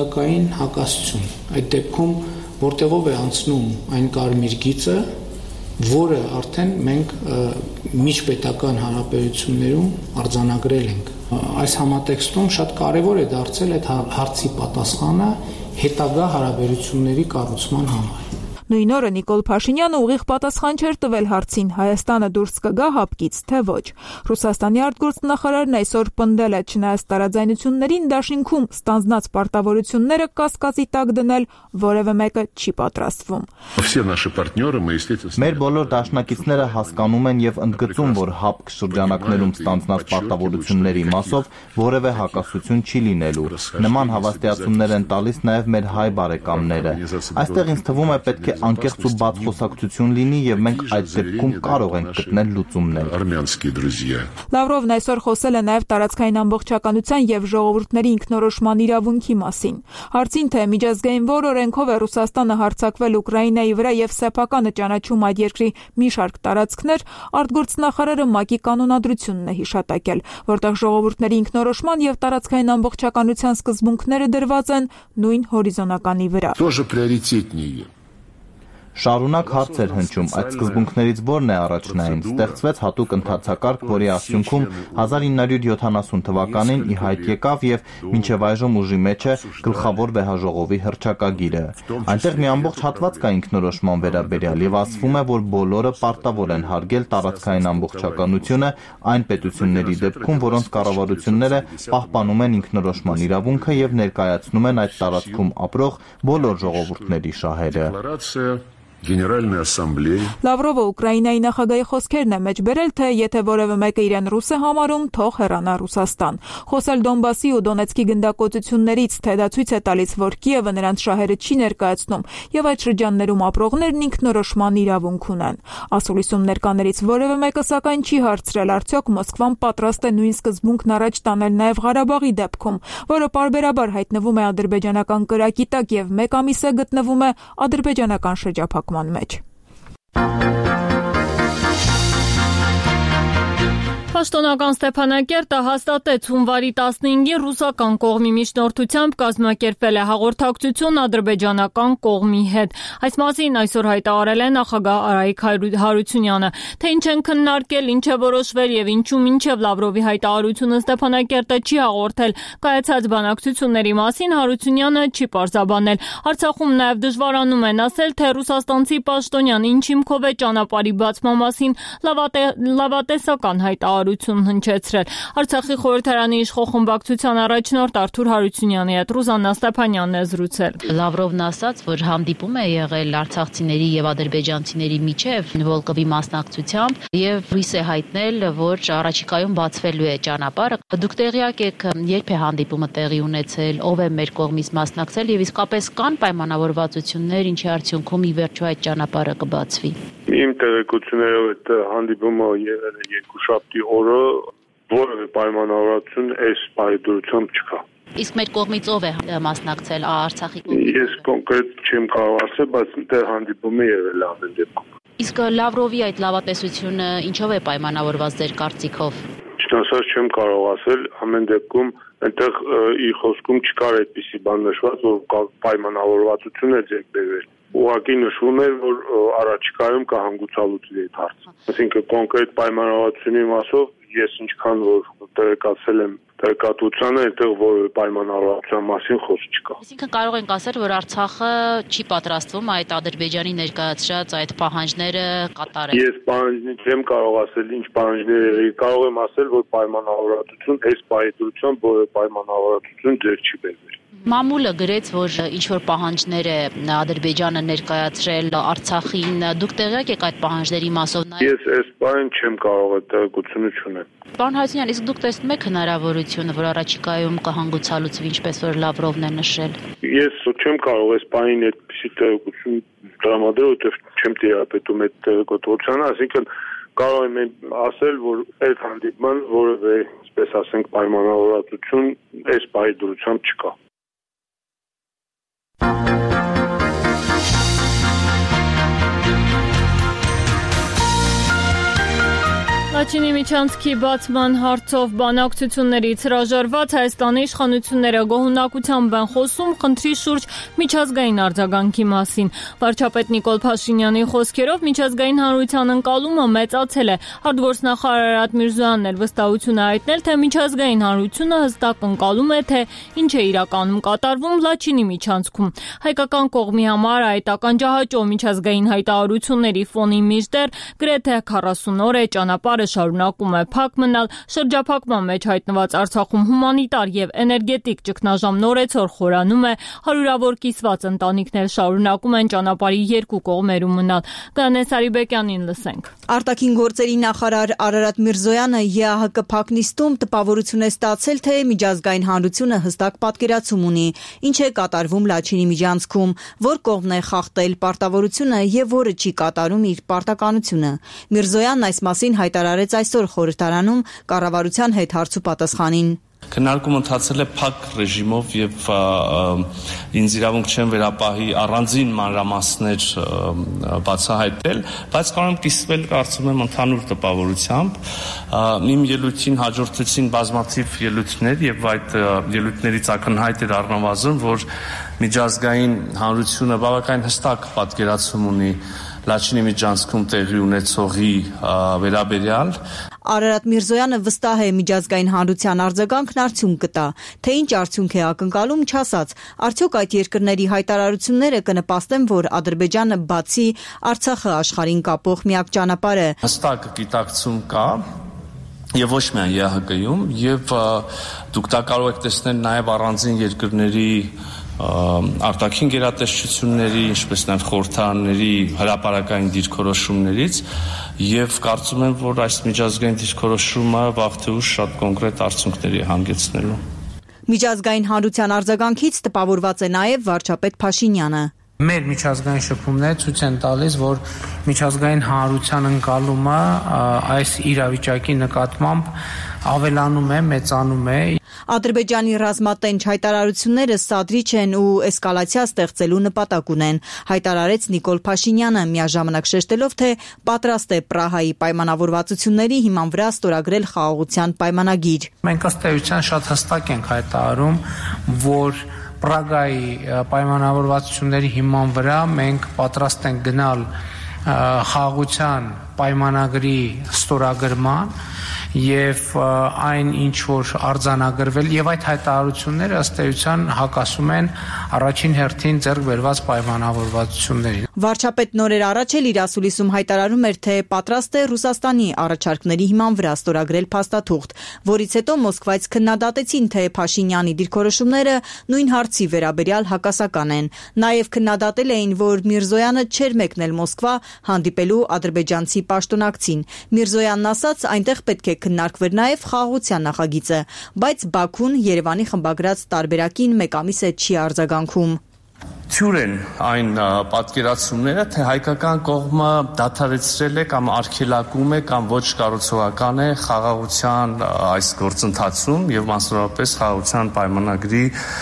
բովանդակային հակասություն։ Այդ դեպքում որտեղով է անցնում այն կարմիր գիծը, որը արդեն մենք միջպետական հարաբերություններում արձանագրել ենք։ Այս համատեքստում շատ կարևոր է դարձել այդ հարցի պատասխանը հետագա հարաբերությունների կառուցման համար։ Նույն օրը Նիկոլ Փաշինյանը ուղիղ պատասխան չէր տվել հարցին Հայաստանը դուրս կգա հապկից, թե ոչ։ Ռուսաստանի արտգործնախարարն այսօր պնդել է, չնայած տարաձայնություններին դաշինքում ստանձնած պարտավորությունները կասկածի տակ դնել որևէ մեկը չի պատրաստվում։ Մեր բոլոր դաշնակիցները հասկանում են եւ ընդգծում, որ հապկ շրջանակներում ստանձնած պարտավորությունների մասով որևէ հակասություն չի լինելու։ Նման հավաստիացումներ են տալիս նաեւ մեր հայ բարեկամները։ Այստեղ ինձ թվում է պետք է անկեղծ ու բաց խոսակցություն լինի եւ մենք այդ դեպքում կարող ենք գտնել լուծումներ։ Լավրովն այսօր խոսել է նաեւ տարածքային ամբողջականության եւ ժողովուրդների ինքնորոշման իրավունքի մասին։ Հարցին թե միջազգային որ օրենքով է Ռուսաստանը հարձակվել Ուկրաինայի վրա եւ սեփականը ճանաչում այդ երկրի մի շարք տարածքներ, արտգործնախարարը ՄԱԿ-ի կանոնադրությունն է հիշատակել, որտեղ ժողովուրդների ինքնորոշման եւ տարածքային ամբողջականության սկզբունքները դրված են նույն հորիզոնականի վրա։ Շարունակ հարց էր հնչում, այդ սկզբունքներից որն է առաջնային։ Ստեղծվեց հատուկ ընթացակարգ, որի արդյունքում 1970 թվականին ի հայտ եկավ եւ մինչեւ այժմ ուժի մեջ է գլխավոր վեհաժողովի հռչակագիրը։ Այնտեղ մի ամբողջ հատված կա ինքնորոշման վերաբերյալ եւ ասվում է, որ բոլորը պարտավոր են հարգել տարածքային ամբողջականությունը այն պետությունների դեպքում, որոնց կառավարությունները պահպանում են ինքնորոշման իրավունքը եւ ներկայացնում են այդ տարածքում ապրող բոլոր ժողովուրդների շահերը։ Գեներալնի ասամբլեի Լավրովը Ուկրաինայի նախագահի խոսքերն է մեջ բերել, թե եթե որևէ մեկը իրեն ռուս է համարում, թող հեռանա Ռուսաստան։ Խոսել Դոնբասի ու Դոնեցկի գնդակոծություններից, թե դա ցույց է տալիս, որ Կիևը նրանց շահերը չի ներկայացնում եւ այդ շրջաններում ապրողներն ինքնորոշման իրավունք ունեն։ Ասուլիսում ներկաներից որևէ մեկը սակայն չի հարցրել, արդյոք Մոսկվան պատրաստ է նույն սկզբունքն առաջ տանել նաեւ Ղարաբաղի դեպքում, որը պարբերաբար հայտնվում է ադրբեջանական կրակի տակ եւ մեկ ամիս է գտնվում է ադրբեջանական շրջափակման մեջ։ Պաշտոնական Ստեփանակերտը հաստատեց հունվարի 15-ին ռուսական կողմի միջնորդությամբ կազմակերպվել է հաղորդակցություն ադրբեջանական կողմի հետ։ Այս մասին այսօր հայտարարել է նախագահ Արայիկ Հարությունյանը։ Թե ինչ են քննարկել, ինչ է որոշվել եւ ինչու մինչեւ Լավրովի հայտարարությունը Ստեփանակերտը չի հաղորդել կայացած բանակցությունների մասին, Հարությունյանը չի պարզաբանել։ Արցախում նաեւ դժվարանում են ասել, թե ռուսաստանցի պաշտոնյան ինչ հիմքով է ճանապարհի բացման մասին լավատեսական հայտարարություն հնչեցրել։ Արցախի խորհրդարանի իշխող խմբակցության առաջնորդ Արթուր Հարությունյանի հետ Ռուզաննա Ստեփանյանն է զրուցել։ Լավրովն ասաց, որ հանդիպում է եղել արցախցիների եւ ադրբեջանցիների միջև Վոլկովի մասնակցությամբ եւ հույս է հայտնել, որ առաջիկայում բացվելու է ճանապարհը։ Դուք տեղյակ եք, երբ է հանդիպումը տեղի ունեցել, ով է մեր կողմից մասնակցել եւ իսկապես կան պայմանավորվածություններ, ինչի արդյունքում ի վերջո այդ ճանապարհը կբացվի։ Իմ տեղեկություններով այդ հանդիպումը եղել է երկուշաբթի օրը, որևէ պայմանավորվածություն այս պայմանավորությամբ չկա։ Իսկ մեր կողմից ով է մասնակցել Արցախի կողմից։ Ես կոնկրետ չեմ կարող ասել, բայց այնտեղ հանդիպում է եղել ամեն դեպքում։ Իսկ Լավրովի այդ լավատեսությունը ինչով է պայմանավորված ձեր կարծիքով։ Չնայած չեմ կարող ասել, ամեն դեպքում այնտեղ իր խոսքում չկար այդպիսի բան նշված, որ պայմանավորվածություն է ձեռք բերվել։ Ուղղակի նշվում էր, որ առաջիկայում կհանգուցալուծվի այդ հարցը։ Այսինքն կոնկրետ պայմանավորվածությունի մասով ես ինչքան որ տեղեկացել եմ տեղեկատվությանը, այնտեղ որևէ պայմանավորվածության մասին խոսք չկա։ Այսինքն կարող ենք ասել, որ Արցախը չի պատրաստվում այդ Ադրբեջանի ներկայացրած այդ պահանջները կատարել։ Ես պահանջներ չեմ կարող ասել, ինչ պահանջներ եղի, կարող եմ ասել, որ պայմանավորվածություն այս պայմանավորվածությամբ որևէ պայմանավորվածություն ձեռք չի բերվել։ Մամուլը գրեց, որ ինչ-որ պահանջներ է Ադրբեջանը ներկայացրել Արցախին, դուք տեղյակ եք այդ պահանջների մասով։ Ես այս բանին չեմ կարող այդ տեղեկությունը չունեմ։ Պարոն Հարությունյան, իսկ դուք տեսնում եք հնարավորությունը, որ առաջիկայում կհանգուցալուծվի, ինչպես որ Լավրովն է նշել։ Ես չեմ կարող այս բանին այդպիսի տեղեկություն տրամադրել, որովհետև չեմ տիրապետում այդ տեղեկատվությանը, այսինքն կարող եմ ասել, որ այդ հանդիպման որևէ, այսպես ասենք, պայմանավորվածություն այս պայմանավորությամբ չկա։ Լաչինի միջանցքի բացման հարցով բանակցություններից հրաժարված Հայաստանի իշխանությունները գոհունակությամբ են խոսում խնդրի շուրջ միջազգային արձագանքի մասին։ Վարչապետ Նիկոլ Փաշինյանի խոսքերով միջազգային հանրության ընկալումը մեծացել է։ Արտգործնախարար Արարատ Միրզոյանն էլ վստահություն է հայտնել, թե միջազգային հանրությունը հստակ ընկալում է, թե ինչ է իրականում կատարվում Լաչինի միջանցքում։ Հայկական կողմի համար հայտական ջահաճով միջազգային հայտարարությունների ֆոնի միջդեռ գրեթե 40 օր է ճանապարհը շարունակում է փակ մնալ, շրջափակման մեջ հայտնված Արցախում հումանիտար եւ էներգետիկ ճգնաժամ նորեցօր խորանում է, հարյուրավոր կիսված ընտանիքներ շարունակում են ճանապարհի երկու կողմերում մնալ։ Գանե Սարիբեկյանին լսենք։ Արտաքին գործերի նախարար Արարատ Միրզոյանը ԵԱՀԿ փակնիստում տպավորություն է ստացել, թե միջազգային հանրությունը հստակ պատկերացում ունի, ինչ է կատարվում Լաչինի միջանցքում, որ կողմն է խախտել պարտավորությունը եւ որը չի կատարում իր պարտականությունը։ Միրզոյանն այս մասին հայտարարեց այսօր խորհրդարանում կառավարության հետ հարցուպատասխանին։ Քննարկումը ընթացել է փակ ռեժիմով եւ ինձ իրավունք չեն վերապահի առանձին մանրամասներ բացահայտել, բայց կարող եմ կիսվել, կարծում եմ, ընդհանուր տպավորությամբ։ Իմ ելույթին հաջորդեցին բազմաթիվ ելույթներ եւ այդ ելույթներից ակնհայտ էր առնվազն, որ միջազգային հանրությունը բավականին հստակ պատկերացում ունի Լաչինի միջանցքում տեղի ունեցողի վերաբերյալ։ Արարատ Միրզոյանը վստահ է միջազգային հանրության արձագանքն արդյունք կտա, թե ինչ արդյունք է ակնկալում չասած, արդյոք այդ երկրների հայտարարությունները կնպաստեն, որ Ադրբեջանը բացի Արցախը աշխարհին կապող միակ ճանապարհը։ Հստակ գիտակցում կա եւ ոչ միայն ԵԱՀԿ-ում եւ դուք դա կարող եք տեսնել նաեւ առանձին երկրների արտաքին գերատեսչությունների, ինչպես նաև խորհրդարանների հրապարակային դիրքորոշումներից եւ կարծում եմ, որ այս միջազգային դիրքորոշումը վաղ թե ուշ շատ կոնկրետ արդյունքների է հանգեցնելու։ Միջազգային հանրության արձագանքից տպավորված է նաև վարչապետ Փաշինյանը։ Մեր միջազգային շփումները ցույց են տալիս, որ միջազգային հանրության ընկալումը այս իրավիճակի նկատմամբ ավելանում է, մեծանում է։ Ադրբեջանի ռազմատենչ հայտարարությունները սադրիչ են ու էսկալացիա ստեղծելու նպատակ ունեն, հայտարարեց Նիկոլ Փաշինյանը, միաժամանակ շեշտելով, թե պատրաստ է Պրահայի պայմանավորվածությունների հիման վրա ստորագրել խաղաղության պայմանագիր։ Մենք ըստ էության շատ հստակ ենք հայտարարում, որ Պրագայի պայմանավորվածությունների հիման վրա մենք պատրաստ ենք գնալ խաղաղության պայմանագրի ստորագրման եւ այն ինչ որ արձանագրվել եւ այդ հայտարարությունները ըստ էության հակասում են առաջին հերթին ձեռք բերված պայմանավորվածություններին։ Վարչապետ նորեր առաջ էլ իր ասուլիսում հայտարարում էր, թե պատրաստ է Ռուսաստանի առաջարկների հիման վրա ստորագրել փաստաթուղթ, որից հետո Մոսկվայից քննադատեցին, թե Փաշինյանի դիրքորոշումները նույն հարցի վերաբերյալ հակասական են։ Նաեւ քննադատել էին, որ Միրզոյանը չէր մեկնել Մոսկվա հանդիպելու ադրբեջանցի պաշտոնակցին։ Միրզոյանն ասաց, այնտեղ պետք է քննարկվեր նաև խաղաղության նախագիծը, բայց Բաքուն Երևանի խմբագրած տարբերակին մեկ ամիս է չի արձագանքում։ Թյուր են այն պատկերացումները, թե հայկական կողմը դադարեցրել է կամ արգելակում է կամ ոչ կառուցողական է խաղաղության այս գործընթացում եւ մասնավորապես խաղաղության պայմանագրի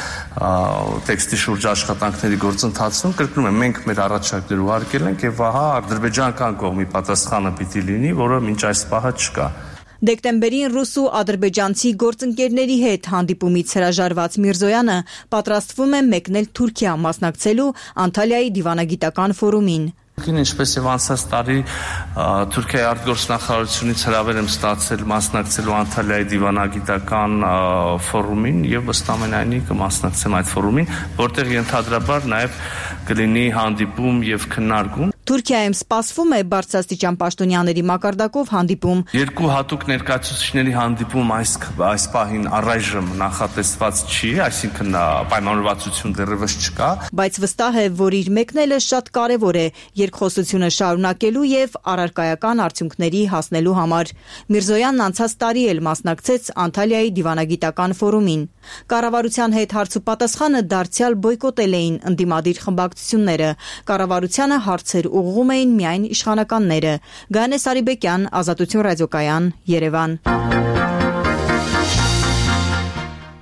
տեքստի շուրջ աշխատանքների գործընթացում, կրկնում եմ, մենք մեր առաջարկներ ուղարկել ենք եւ ահա ադրբեջանական կողմի պատասխանը պիտի լինի, որը մինչ այս պահը չկա։ Դեկտեմբերին ռուս ու ադրբեջանցի գործընկերների հետ հանդիպումից հրաժարված Միրզոյանը պատրաստվում է մեկնել Թուրքիա մասնակցելու Անտալիայի դիվանագիտական ֆորումին։ Ինչպես եւ անցած տարի Թուրքիայի արտգործնախարարությունից հրավեր եմ ստացել մասնակցելու Անտալիայի դիվանագիտական ֆորումին եւ ըստ ամենայնի կմասնակցեմ այդ ֆորումին, որտեղ ենթադրաբար նաեւ կլինի հանդիպում եւ քննարկում։ Թուրքիայում սպասվում է բարձրաստիճան պաշտոնյաների մակարդակով հանդիպում։ Երկու հատուկ ներկայացուցիչների հանդիպում այս պահին առայժմ նախատեսված չի, այսինքն պայմանավորվածություն դեռևս չկա, բայց վստահ է, որ իր մեկնելը շատ կարևոր է երկխոսությունը շարունակելու եւ առարկայական արդյունքների հասնելու համար։ Միրզոյանն անցած տարի էլ մասնակցեց Անտալիայի դիվանագիտական ֆորումին։ Կառավարության հետ հարցուպատասխանը դարձյալ բոյկոտել էին ընդդիմադիր խմբակցությունները։ Կառավարությանը հարցեր ուղղում էին միայն իշխանականները։ Գանե Սարիբեկյան, Ազատություն ռադիոկայան, Երևան։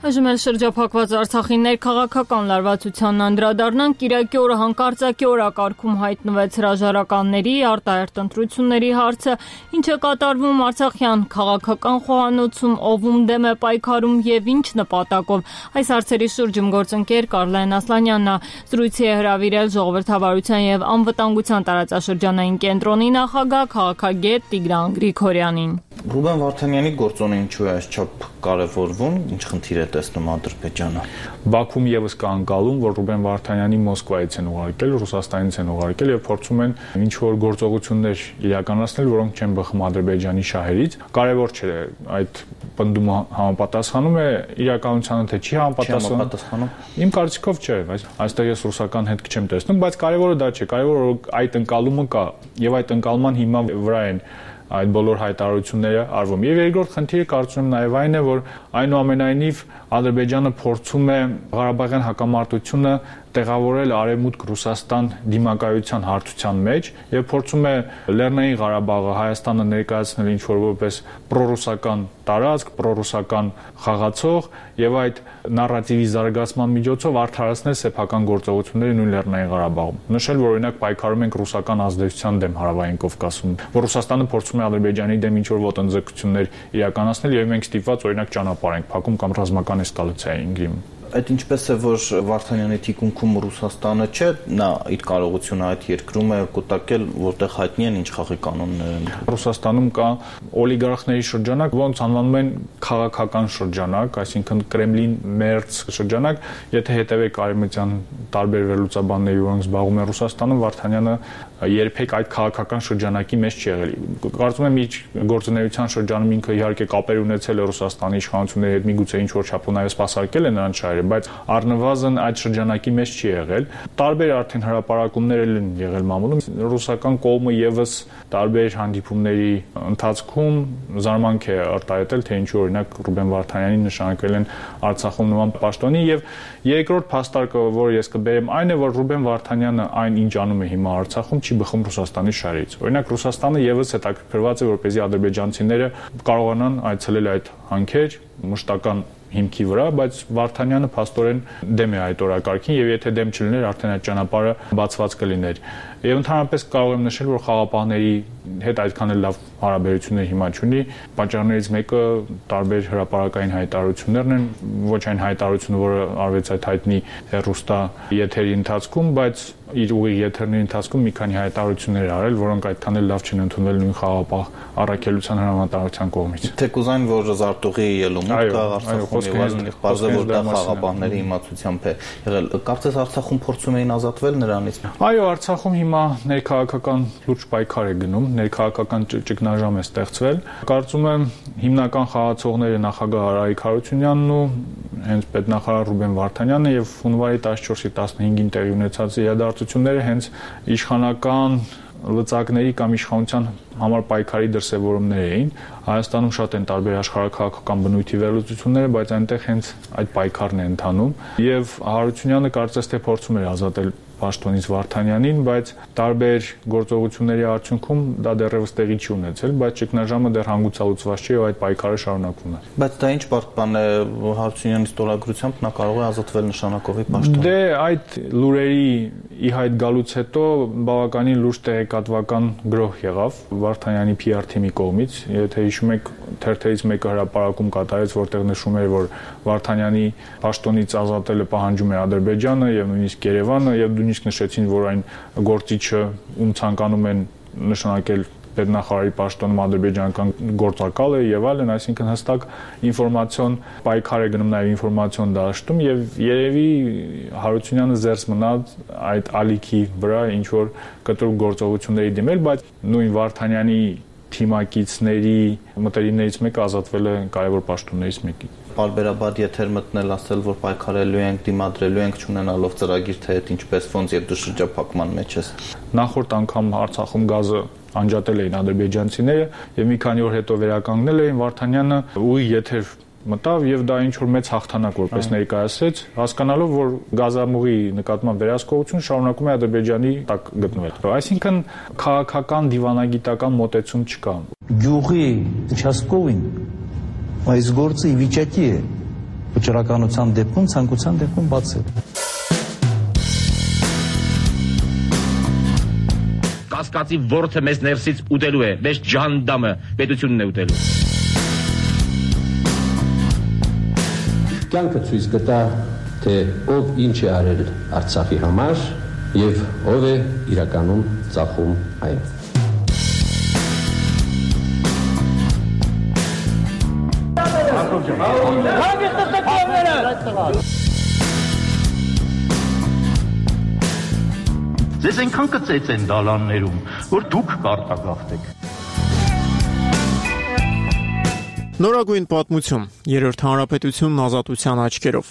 Այժմ էլ շրջափակված Արցախի ներքաղաքական լարվածությանն անդրադառնանք։ Կիրակի օրը հանկարծակի օրակարգում հայտնվեց հրաժարականների արտահերթ ընտրությունների հարցը, ինչը կատարվում Արցախյան քաղաքական խոհանոցում, ով դեմ է պայքարում եւ ինչ նպատակով։ Այս հարցերի շուրջում գործընկեր Կարլեն Ասլանյանն է զրույցի է հրավիրել Ժողովրդավարության եւ անվտանգության տարածաշրջանային կենտրոնի նախագահ քաղաքագետ Տիգրան Գրիգորյանին։ Ռուբեն Վարդանյանի գործոնը ինչու է այսչափ կարևորվում, ինչ խնդիր է տեսնում Ադրբեջանը։ Բաքվում եւս կա անկալում, որ Ռուբեն Վարդանյանի Մոսկվայից են ուղարկել, Ռուսաստանից են ուղարկել եւ փորձում են ինչ որ գործողություններ իրականացնել, որոնք չեն բխում Ադրբեջանի շահերից։ Կարևոր չէ այդ պնդումը համապատասխանում է իրականությանը, թե չի համապատասխանում։ Իմ կարծիքով չէ, բայց այստեղ ես ռուսական հետք չեմ տեսնում, բայց կարևորը դա չէ, կարևորը որ այդ ընկալումը կա եւ այդ ընկալման հիման վրա են այդ բոլոր հայտարարությունները արվում։ Եվ երկրորդ խնդիրը կարծում եմ նաև այն է, որ այնուամենայնիվ Ադրբեջանը փորձում է Ղարաբաղյան հակամարտությունը տեղավորել Արևմուտք Ռուսաստան դիմակայության հարթության մեջ եւ փորձում է Լեռնային Ղարաբաղը Հայաստանը ներկայացնել ինչ որ որպես պրոռուսական տարածք, պրոռուսական խաղացող եւ այդ նարատիվի զարգացման միջոցով արդարացնել սեփական գործողությունները նույն Լեռնային Ղարաբաղում։ Նշել, որ օրինակ պայքարում ենք ռուսական ազդեցության դեմ Հարավային Կովկասում, որ Ռուսաստանը փորձում է Ադրբեջանի դեմ ինչ որ ոտնձգություններ իրականացնել եւ մենք ստիպված օրինակ ճանապարհ ենք փակում կամ ռազմական էսկալացիա ենք դիմում։ Այդ ինչպես է որ Վարդանյանի թիկունքում Ռուսաստանը չէ, նա իր կարողությունը այդ երկրում է կուտակել, որտեղ հայտնի են ինչ խաղի կանոններ են։ Ռուսաստանում կա օլիգարխների շրջանակ, ոնց անվանում են քաղաքական շրջանակ, այսինքն Կրեմլին մերձ շրջանակ, եթե հետևեք Արևմտյան տարբեր վերլուծաբանների, որոնք զբաղվում են Ռուսաստանում, Վարդանյանը երբեք այդ քաղաքական շրջանակի մեջ չի եղել։ Կարծում եմ իր գործունեության շրջանում ինքը իհարկե կապեր ունեցել է Ռուսաստանի իշխանությունների հետ, միգուցե ինչ որ չափով նաև սպասարկել է նրանց շահերը, բայց առնվազն այդ շրջանակի մեջ չի եղել։ Տարբեր արդեն հրապարակումներ են եղել մամուլում։ Ռուսական կողմը եւս տարբեր հանդիպումների ընթացքում զարմանք է արտահայտել, թե ինչու օրինակ Ռուբեն Վարդանյանին նշանակվել են Արցախում նման պաշտոնի եւ երկրորդ փաստարկը, որ ես կբերեմ, այն է, որ Ռուբեն Վարդանյանը այն ինչ անում է հիմա Արցախում չի բխում Ռուսաստանի շահերից։ Օրինակ Ռուսաստանը եւս հետաքրքրված է, որպեսզի ադրբեջանցիները կարողանան այցելել այդ հանքեր մշտական հիմքի վրա, բայց Վարդանյանը փաստորեն դեմ է այդ օրակարգին եւ եթե դեմ չլիներ, արդեն այդ ճանապարհը բացված կլիներ։ Եվ ընդհանրապես կարող եմ նշել, որ խաղապահների հետ այդքան էլ լավ հարաբերություններ հիմա չունի։ Պատճառներից մեկը տարբեր հրապարակային հայտարարություններն են, ոչ այն հայտարարությունը, որը արվեց այդ հայտնի հեռուստա եթերի ընթացքում, բայց իր ուղիղ եթերների ընթացքում մի քանի հայտարարություններ արել, որոնք այդքան էլ լավ չեն ընդունվել նույն խաղապահ առաքելության հրամանատարության կողմից։ Թեկուզ այն, որ Զարտուղի ելումով կա Արցախում եւ բարձր որ դա խաղապահների իմացությամբ է եղել։ Կարծես Արցախում փորձում էին ազատվել նրանից։ Այո, Արցախում հիմա ներքաղաքական լուրջ պայքար է գնում, ներքաղաքական ճգնաժամ է ստեղծվել։ Կարծում եմ հիմնական խաղացողները նախագահ Արայիկ Հարությունյանն ու հենց պետնախարար Ռուբեն Վարդանյանը եւ հունվարի 14-ի 15-ին տեղի ունեցած իրադարձությունները հենց իշխանական լծակների կամ իշխանության համար պայքարի դրսևորումներ էին։ Հայաստանում շատ են տարբեր աշխարհակաղակական բնույթի վերլուծությունները, բայց այնտեղ հենց այդ պայքարն է ընթանում եւ Հարությունյանը կարծես թե փորձում էր ազատել պաշտոնից Վարդանյանին, բայց տարբեր գործողությունների արդյունքում դա դեռևս տեղի չի ունեցել, բայց ճգնաժամը դեռ հանգուցալուծված չի եւ այդ պայքարը շարունակվում է։ Բայց դա ինչ բան է Հարությունյանի ստորագրությամբ նա կարող է ազատվել նշանակովի պաշտոնից։ Դե այդ լուրերի ի հայտ գալուց հետո բավականին լուրջ տեղեկատվական գրոհ եղավ Վարդանյանի PR թիմի կողմից։ Եթե հիշում եք, թերթերից մեկը հրապարակում կատարեց, որտեղ նշում էր, որ Վարդանյանի պաշտոնից ազատելը պահանջում է Ադրբեջանը եւ նույնիսկ Երևանը եւ նույնիսկ նշեցին, որ այն գործիչը, ում ցանկանում են նշանակել պետնախարարի պաշտոնում ադրբեջանական գործակալ է եւ այլն, այսինքն հստակ ինֆորմացիոն պայքար է գնում նաեւ ինֆորմացիոն դաշտում եւ երևի Հարությունյանը զերծ մնաց այդ ալիքի վրա ինչ որ կտրուկ գործողությունների դիմել, բայց նույն Վարդանյանի թիմակիցների մտերիմներից մեկը ազատվել է կարևոր պաշտոններից մեկից։ Պարբերաբար եթեր մտնել ասել, որ պայքարելու ենք, դիմադրելու ենք, չունենալով ծրագիր թե հետ ինչպես ոնց եւ դու շրջափակման մեջ ես։ Նախորդ անգամ Արցախում գազը անջատել էին ադրբեջանցիները եւ մի քանի օր հետո վերականգնել էին Վարդանյանը ուղիղ եթեր մտավ եւ դա ինչ որ մեծ հաղթանակ որպես ներկայացրեց, հասկանալով, որ գազամուղի նկատմամբ վերահսկողություն շարունակում է Ադրբեջանի տակ գտնվել։ Այսինքն քաղաքական դիվանագիտական մոտեցում չկա։ Գյուղի участковին այս գործը ի վիճակի է վճռականության դեպքում, ցանկության դեպքում բացել։ Կասկածի ворթը մեզ ներսից ուտելու է, մեզ ջանդամը պետությունն է ուտելու։ Կյանքը ցույց կտա, թե ով ինչ է արել Արցախի համար եւ ով է իրականում ծախում այն։ Ձեզ այնքան կծեց են դալաններում, որ դուք կարտագաղթեք։ Նորագույն պատմություն, երրորդ հանրապետությունն ազատության աչքերով։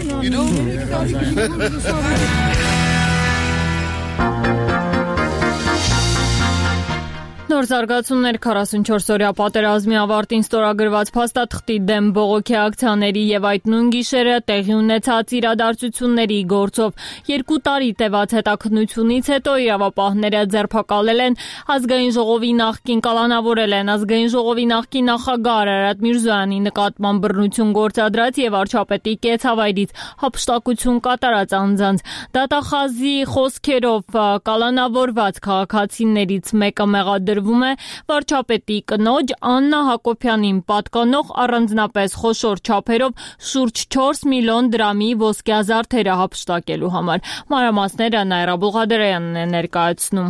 Նոր զարգացումներ 44-օրյա պատերազմի ավարտին ստորագրված փաստաթղթի դեմ բողոքի ակցիաների եւ այդ նույն գիշերը տեղի ունեցած իրադարձությունների գործով 2 տարի տևած հետաքննությունից հետո իրավապահները ձերբակալել են ազգային ժողովի նախկին կալանավորել են ազգային ժողովի նախկին նախագահ Արարատ Միրզոյանի նկատմամբ բռնություն գործադրած եւ վարչապետի կեցավայրից հափշտակություն կատարած անձանց դատախազի խոսքերով կալանավորված քաղաքացիներից մեկը մեղադրվում է վարչապետի կնոջ Աննա Հակոբյանին պատկանող առանձնապես խոշոր չափերով շուրջ 4 միլիոն դրամի ոսկյա զարդերը հափշտակելու համար։ Մանրամասները Նաիրա Բուղադրյանն է ներկայացնում։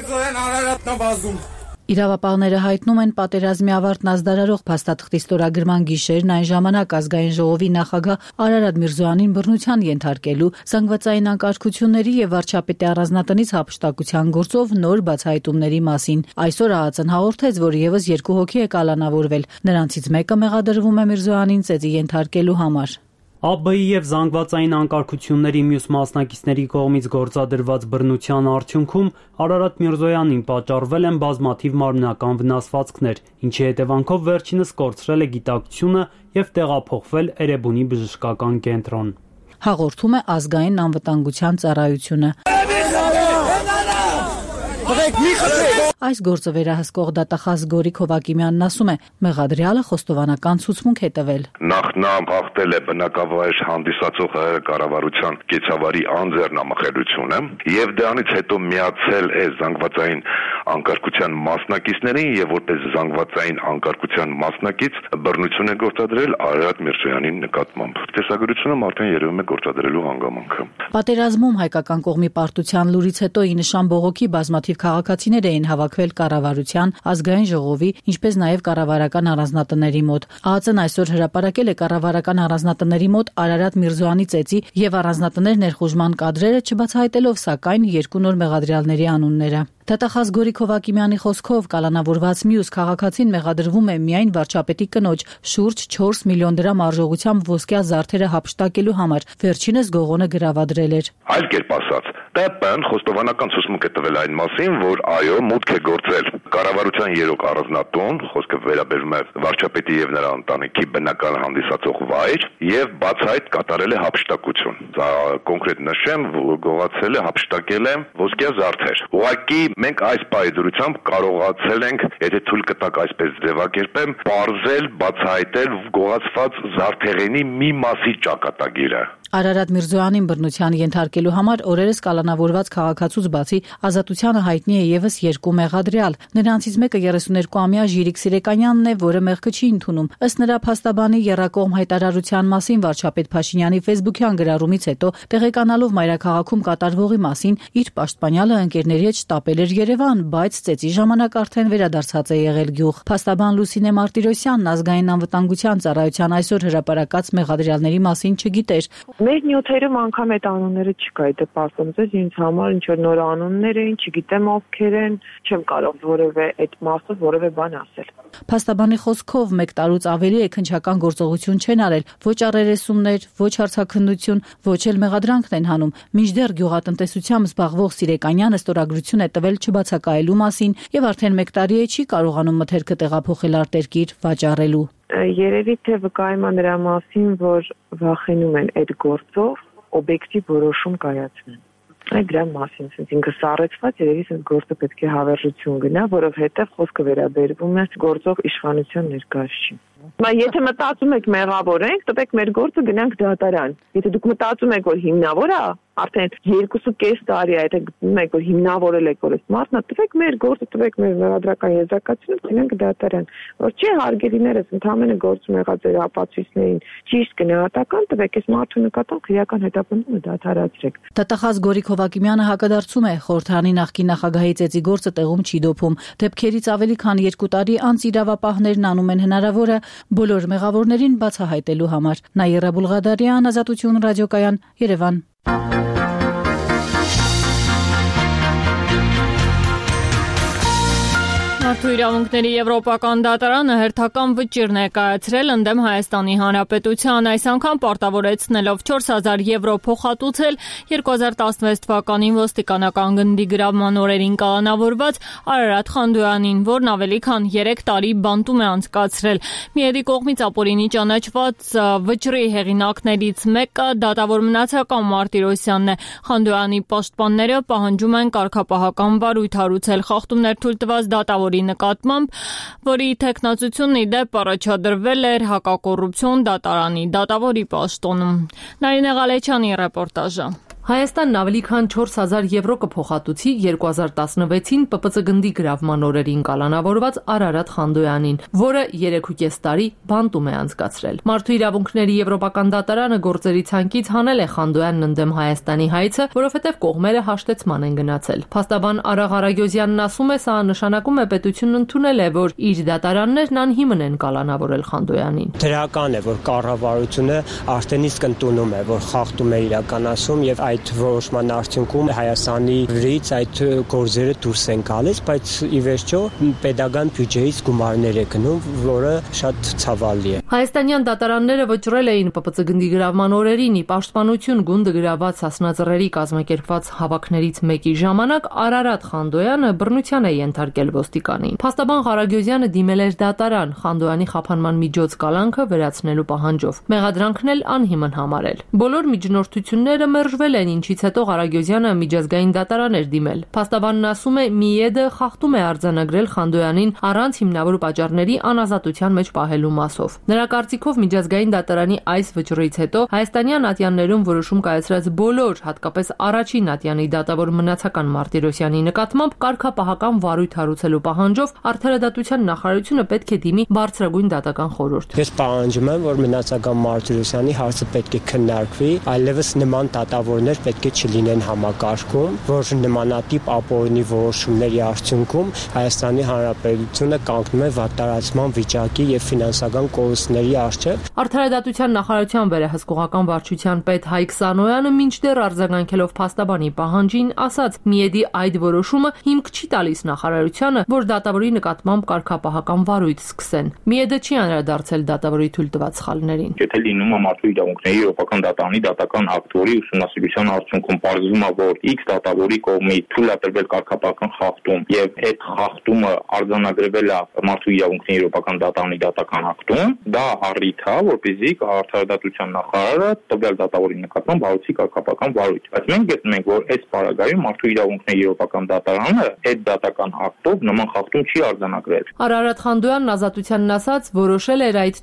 Իրավապահները հայտնում են պատերազմի ավարտն ազդարարող փաստաթղթի ստորագրման գիշերն այն ժամանակ ազգային ժողովի նախագահ Արարատ Միրզոյանին բռնության ենթարկելու, զանգվածային անկարգությունների եւ վարչապետի առանձնատնից հափշտակության գործով նոր բացահայտումների մասին։ Այսօր ԱԱԾ-ն հաղորդեց, որ եւս 2 հոգի է կալանավորվել։ Նրանցից մեկը մեղադրվում է Միրզոյանին ծեծի ենթարկելու համար։ ԱԲ-ի եւ զանգվածային անկարգությունների մյուս մասնակիցների կողմից գործադրված բռնության արդյունքում Արարատ Միրզոյանին պատճառվել են բազմաթիվ մարմնական վնասվածքներ, ինչի հետևանքով վերջինս կորցրել է գիտակցությունը եւ տեղափոխվել Էրեբունի բժշկական կենտրոն։ Հաղորդում է ազգային անվտանգության ծառայությունը։ Այս գործը վերահսկող դատախազ Գորիկ Հովակիմյանն ասում է, մեղադրյալը խոստովանական ցուցմունք է տվել։ Նախ նա հաղթել է բնակավայր հանդիսացող կառավարության կեցավարի անձեռնամխելիությունը եւ դրանից հետո միացել է զանգվածային անկարգության մասնակիցներին եւ որպես զանգվածային անկարգության մասնակից բռնություն է գործադրել Արարատ Միրզոյանի նկատմամբ։ Տեսագրությունում արդեն երևում է գործադրելու հանգամանքը։ Պատերազմում հայկական կողմի պարտության լուրից հետո ի նշան բողոքի բազմաթիվ քաղաքացիներ էին հավաքվել կառավարության, ազգային ժողովի, ինչպես նաև կառավարական առանձնատների մոտ։ ԱԱԾ-ն այսօր հրապարակել է կառավարական առանձնատների մոտ Արարատ Միրզոյանի ծեծի եւ առանձնատներ ներխուժման կադրերը, չբացահայտելով սակայն 2 նոր մեղադրյալների անունները։ Դատախազ Գորիկ Հովակիմյանի խոսքով կալանավորված մյուս քաղաքացին մեղադրվում է միայն վարչապետի կնոջ շուրջ 4 միլիոն դրամ արժողությամբ ոսկյա զարդերը հափշտակելու համար։ Վերջինս գողոնը գրավադրել էր։ Այլ կերպ ասած, ՏՊ-ն խոստովանական ցուցմունք է տվել այն մասին, որ այո, մուտք է գործել կառավարության երեք առանձնատուն, խոսքը վերաբերում է վարչապետի եւ նրա ընտանիքի բնական հանդիսացող վայր, եւ բացահայտ կատարել է հափշտակություն։ Դա կոնկրետ նշեմ, որ գողացել է, հափշտակել է ոսկյա զարդեր։ Ուղղակի մենք այս պայծրությամբ կարողացել ենք, եթե թույլ կտակ այսպես ձևակերպեմ, բարձել, բացահայտել գողացված զարդեղենի մի մասի ճակատագիրը։ Արարատ Միրզոյանին բռնության ենթարկելու համար օրերս կալանավորված քաղաքացուց բացի ազատությանը հայտնի է եւս 2 մեղադրյալ։ Նրանցից մեկը 32-ամյա Ժիրիկ Սիրեկանյանն է, որը մեղքը չի ընդունում։ Ըստ նրա փաստաբանի եռակողմ հայտարարության մասին վարչապետ Փաշինյանի ֆեյսբուքյան գրառումից հետո տեղեկանալով մայրաքաղաքում կատարվողի մասին իր պաշտպանյալը ընկերների հետ շտապել էր Երևան, բայց ծեծի ժամանակ արդեն վերադարձած է եղել գյուղ։ Փաստաբան Լուսինե Մարտիրոսյանն ազգային անվտանգության ծառայության այսօր հրապարակած մեղադրյալների մասին չգիտեր։ Մեր նյութերում անգամ այդ անունները չկա, դե ասեմ ձեզ, ինձ համար ինչ որ նոր անուններ էին, չգիտեմ ովքեր են, չեմ կարող որևէ այդ մասով որևէ բան ասել։ Փաստաբանի խոսքով 1 տարուց ավելի է քննչական գործողություն չեն արել, ոչ առերեսումներ, ոչ հարցաքննություն, ոչ էլ մեղադրանքն են հանում։ Մինչդեռ գյուղատնտեսությամբ զբաղվող Սիրեկանյանը ստորագրություն է տվել չբացակայելու մասին եւ արդեն 1 տարի է չի կարողանում մթերքը տեղափոխել արտերկիր վաճառելու։ Երևի թե վկայում է նրա մասին, որ վախենում են այդ գործով օբյեկտիվ որոշում կայացնել։ Այդ դրա մասին, ասենք ինքը սառեցված, երևի այս գործը պետք է հավերժություն գնա, որովհետև խոսքը վերաբերվում է գործող իշխանության ներկայացուցին։ Եթե մտածում եք մեղավոր ենք, տվեք մեր գործը գնանք դատարան։ Եթե դուք մտածում եք, որ հիմնավոր է, արդեն 2.5 տարի է, եթե գտնում եք, որ հիմնավորել եք, որ այս մարդն է, տվեք մեր գործը, տվեք մեր մեղադրական եզրակացությունը, գնանք դատարան։ Որ չի հարգելիներս, ընդհանրապես գործում եղած ձեր ապացույցներին ճիշտ գնահատական տվեք, այս մարդու նկատմամբ քրեական հետապնդումը դադարեցրեք։ Տտախազ Գորիկ Հովակիմյանը հակադարձում է, խորհրդարանի նախկին նախագահի ծեծի գործը տեղում չի դոփում։ Դեպքերից ավելի քան 2 տարի անց իրավապահներն անում են հնարավորը բոլոր մեղավորներին բացահայտելու համար։ Նաիրա Բուլղադարյան, Ազատություն ռադիոկայան, Երևան։ Մարդու իրավունքների Եվրոպական դատարանը հերթական վճիռ ներկայացրել ընդդեմ Հայաստանի Հանրապետության, այս անգամ պարտավորեցնելով 4000 եվրո փոխհատուցել 2016 թվականին ոստիկանական գնդի գրավման օրերին կալանավորված Արարատ Խանդոյանին, որն ավելի քան 3 տարի բանտում է անցկացրել։ Միեդի կողմից ապօրինի ճանաչված վճռի հեղինակներից մեկը դատավոր մնացական Մարտիրոսյանն է։ Խանդոյանի պաշտպանները պահանջում են կարգապահական վարույթ հարուցել խախտումներ թույլ տված դատավորի նկատմամբ, որի թեկնածությունն ի դեպ առաջադրվել էր հակակոռուպցիոն դատարանի դատավորի պաշտոնում։ Նարինե Ղալեչյանի ռեպորտաժը։ Հայաստանն ավելի քան 4000 եվրո կփոխհատուցի 2016-ին ՊՊՑ գնդի գրավման օրերին կալանավորված Արարատ Խանդոյանին, որը 3.5 տարի բանտում է անցկացրել։ Մարդու իրավունքների Եվրոպական դատարանը գործերի ցանկից հանել է Խանդոյանն ընդդեմ Հայաստանի հայցը, որովհետև կողմերը հաշտեցման են գնացել։ Փաստաբան Արաղ Արագյոզյանն ասում է, սա նշանակում է պետությունն ընդունել է, որ իր դատարաններն անհիմն են կալանավորել Խանդոյանին։ Դրական է, որ կառավարությունը արդեն իսկ ընդունում է, որ խախտում է իրականացում եւ այդ որոշման արդյունքում Հայաստանի վրից այդ գործերը դուրս են գալիս, բայց ի վերջո պետական բյուջեից գումարներ է գնում, որը շատ ցավալի է։ Հայաստանյան դատարանները վճռել էին ՊՊՑ գնդի գրավման օրերին ի պաշտպանություն գունդը գրաված հասնածռերի կազմակերպված հավաքներից մեկի ժամանակ Արարատ Խանդոյանը բռնության է ենթարկել ոստիկանին։ Փաստաբան Ղարագյոզյանը դիմել էր դատարան Խանդոյանի խափանման միջոց կալանքը վերացնելու պահանջով։ Մեղադրանքն էլ անհիմն համարել։ Բոլոր միջնորդությունները մերժվել են, ինչից հետո Ղարագյոզյանը միջազգային դատարան էր դիմել։ Փաստաբանն ասում է, Միեդը խախտում է արձանագրել Խանդոյանին առանց հիմնավոր պատճառների անազատության մեջ պահելու մասով։ Նրա կարծիքով միջազգային դատարանի այս վճռից հետո հայաստանյան ատյաններում որոշում կայացրած բոլոր, հատկապես առաջին ատյանի դատավոր մնացական Մարտիրոսյանի նկատմամբ կարգապահական վարույթ հարուցելու պահանջով Արդարադատության նախարարությունը պետք է դիմի բարձրագույն դատական խորհուրդ։ Ես պահանջում եմ, որ մնացական Մարտիրոսյանի հարցը պետք է քննարկվի, այլևս նման դատավորներ պետք է չլինեն համակարգում, որ նմանատիպ ապօրինի որոշումների արդյունքում Հայաստանի Հանրապետությունը կանգնում է վատթարացման վիճակի եւ ֆինանսական կորուստների առջեւ։ Արդարադատության նախարարության վերահսկողական վարչության պետ Հայկ Սանոյանը մինչդեռ արձագանքելով փաստաբանի պահանջին ասաց. Միեդի այդ որոշումը հիմք չի տալիս նախարարությանը, որ դատավորի նկատմամբ կարգապահական վարույթ սկսեն։ Միեդը չի անդրադարձել դատավորի թույլ տված սխալներին։ Եթե լինում է մարդու իրավունքների Եվրոպական դատարանի դատական ակտ, որի ուսումնասիրության արդյունքում պարզվում է, որ X դատավորի կողմից թույլատրվել կարգապահական խախտում եւ այդ խախտումը արձանագրվել է մարդու իրավունքների Եվրոպական դատարանի դատական ակտում, դա առիթ է, որպեսզի Արդարադատության նախարարը տվյալ դատավորի նկատմամբ հարուցի կարգապահական վարույթ։ Բայց մենք գտնում ենք, որ այս պարագայում մարդու իրավունքների Եվրոպական դատարանը այդ դատական ակտով նման խախտում չի արձանագրել։ Արարատ Խանդոյանն ազատությանն ասաց, որոշել էր այդ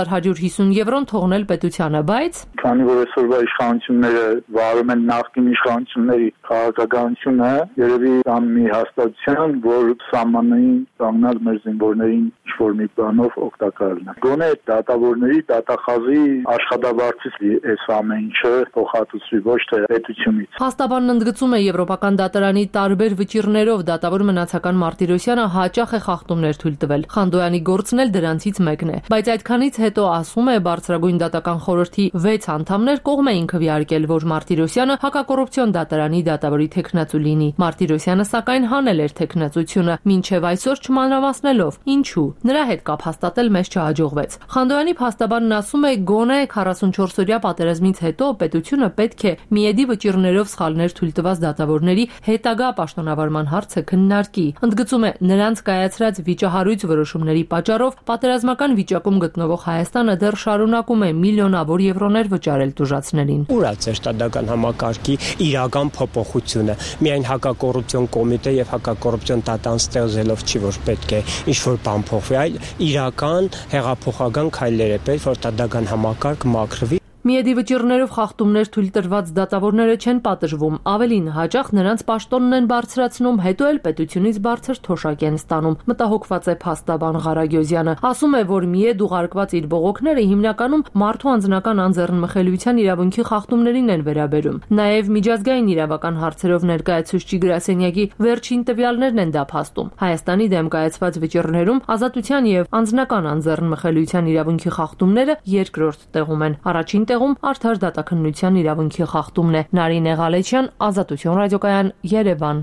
4150 եվրոն թողնել պետությանը, բայց քանի որ այսօրվա իշխանությունները վարում են նախկին իշխանությունների քաղաքականությունը, երևի կան մի հաստատության, որ սահմանային կանգնած մեր զինվորներին ինչ-որ մի բանով օգտակարելն է։ Գոնե դատավորների դատախազի աշխատավարձից այս ամեն ինչը փոխհատուցվի, ոչ թե պետությունից։ Փաստաբանն ընդգծում է Եվրոպական դատարանի տարբեր վճիռներով դատավոր մնացական Մարտիրոսյանը հաճախ է խախտումներ թույլ տվել։ Խանդոյանի գործն էլ դրանցից մեկն է, բայց այդքանից հետո ասում է բարձրագույն դատական խորհրդի 6 անդամներ կողմ էին քվեարկել, որ Մարտիրոսյանը հակակոռուպցիոն դատարանի դատավորի թեկնածու լինի։ Մարտիրոսյանը սակայն հանել էր թեկնածությունը, մինչև այսօր չմանրամասնելով ինչու։ Նրա հետ կապ հաստատել մեզ չհաջողվեց։ Խանդոյանի փաստաբանն ասում է, գոնե 44-օրյա պատերազմից հետո պետությունը պետք է Միեդի վճիռներով սխալներ թույլ տված դատավորների հետագա պաշտոնավարման հարցը քննարկի։ Ընդգծում է, նրանց կայացրած վիճահարույց որոշումների պատճառով պատերազմական վիճակում գտնվող Հայաստանը դեռ շարունակում է միլիոնավոր եվրոներ վճարել տուժածներին։ Ուր է ձեր տվյալական համակարգի իրական փոփոխությունը։ Միայն հակակոռուպցիոն կոմիտե եւ հակակոռուպցիոն դատան ստեղծելով չի, որ պետք է ինչ-որ բան փոխվի։ չփոխվի, այլ իրական հեղափոխական քայլեր է պետք, որ դատական համակարգ մաքրվի։ Միեդի վճիռներով խախտումներ թույլ տրված դատավորները չեն պատժվում, ավելին հաճախ նրանց պաշտոնն են բարձրացնում, հետո էլ պետությունից բարձր թոշակ են ստանում, մտահոգված է փաստաբան Ղարագյոզյանը։ Ասում է, որ Միեդ ուղարկված իր բողոքները հիմնականում մարդու անձնական անձեռնմխելիության իրավունքի խախտումներին են վերաբերում։ Նաև միջազգային իրավական հարցերով ներկայացուցիչ գրասենյակի վերջին տվյալներն են դա փաստում։ Հայաստանի դեմ կայացված վճիռներում ազատության եւ անձնական անձեռնմխելիության իրավունքի խախտումները երկրորդ տեղում են։ Առաջին տեղում արդար դատաքննության իրավունքի խախտումն է։ Նարինե Ղալեչյան, Ազատություն ռադիոկայան, Երևան։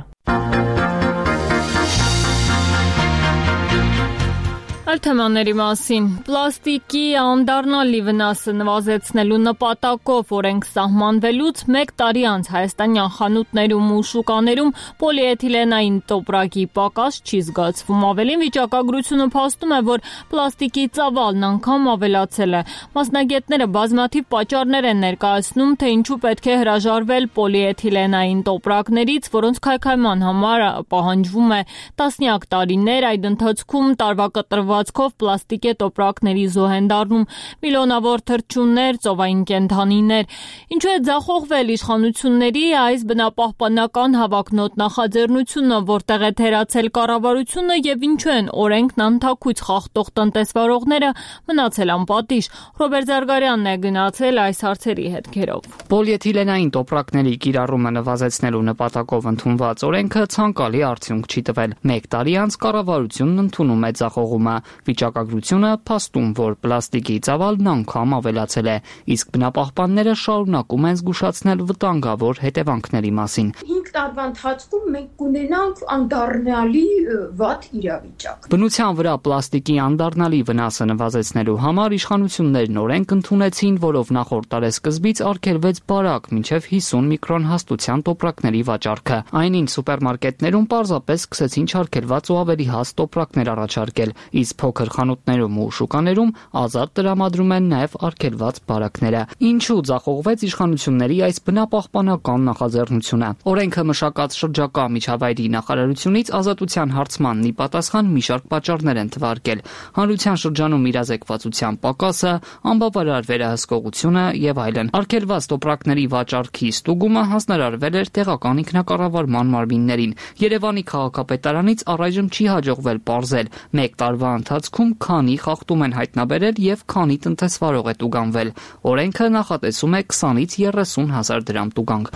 Այլ թեմաների մասին պլաստիկի անդառնալի վնասը նվազեցնելու նպատակով օրենք սահմանվելուց 1 տարի անց հայաստանյան խանութներում ու շուկաներում պոլիէթիլենային տոպրակի պակաս չի զգացվում։ Ավելին վիճակագրությունը փաստում է, որ պլաստիկի ծավալն անգամ ավելացել է։ Մասնագետները բազմաթիվ պատճառներ են ներկայացնում, թե ինչու պետք է հրաժարվել պոլիէթիլենային տոպրակներից, որոնց քայքայման համար պահանջվում է տասնյակ տարիներ, այդ ընթացքում տարվա կտրված պլաստիկե տոպրակների զոհ են դառնում միլիոնավոր թռչուններ, ծովային կենդանիներ։ Ինչու է ձախողվել իշխանությունների այս բնապահպանական հավակնոտ նախաձեռնությունը, որտեղ է թերացել կառավարությունը եւ ինչու են օրենքն անթաքույց խախտող տնտեսվարողները մնացել անպատիժ։ Ռոբերտ Զարգարյանն է գնացել այս հարցերի հետքերով։ Պոլիէթիլենային տոպրակների կիրառումը նվազեցնելու նպատակով ընդունված օրենքը ցանկալի արդյունք չի տվել։ 1 տարի անց կառավարությունն ընդունում է ձախողումը։ Վիճակագրությունը փաստում, որ պլաստիկի ծավալն անգամ ավելացել է, իսկ բնապահպանները շարունակում են զգուշացնել վտանգավոր հետևանքների մասին։ 5 տարվա ընթացքում մենք կունենանք անդառնալի վատ իրավիճակ։ Բնության վրա պլաստիկի անդառնալի վնասը նվազեցնելու համար իշխանություններն օրենք ընդունեցին, որով նախորդ տարեսկզբից արգելվեց բարակ մինչև 50 միկրոն հաստության տոպրակների վաճառքը։ Այնինչ սուպերմարկետներում պարզապես սկսեցին չարգելված ու ավելի հաստ տոպրակներ առաջարկել, իսկ փոքր խանութներում ու շուկաներում ազատ տրամադրում են նաև արգելված բարակները։ Ինչու ձախողվեց իշխանությունների այս բնապահպանական նախաձեռնությունը։ Օրենքը մշակած շրջակա միջավայրի նախարարությունից ազատության հարցմանն ի պատասխան մի շարք պատճառներ են թվարկել։ Հանրության շրջանում իրազեկվածության պակասը, անբավարար վերահսկողությունը եւ այլն։ Արգելված տոպրակների վաճառքի ստուգումը հանձնարարվել էր տեղական ինքնակառավարման մարմիններին։ Երևանի քաղաքապետարանից առայժմ չի հաջողվել պարզել 1 տարվա ընթացքում քանի խախտում են հայտնաբերել եւ քանի տնտեսվարող է տուգանվել։ Օրենքը նախատեսում է 20-ից 30 հազար դրամ տուգանք։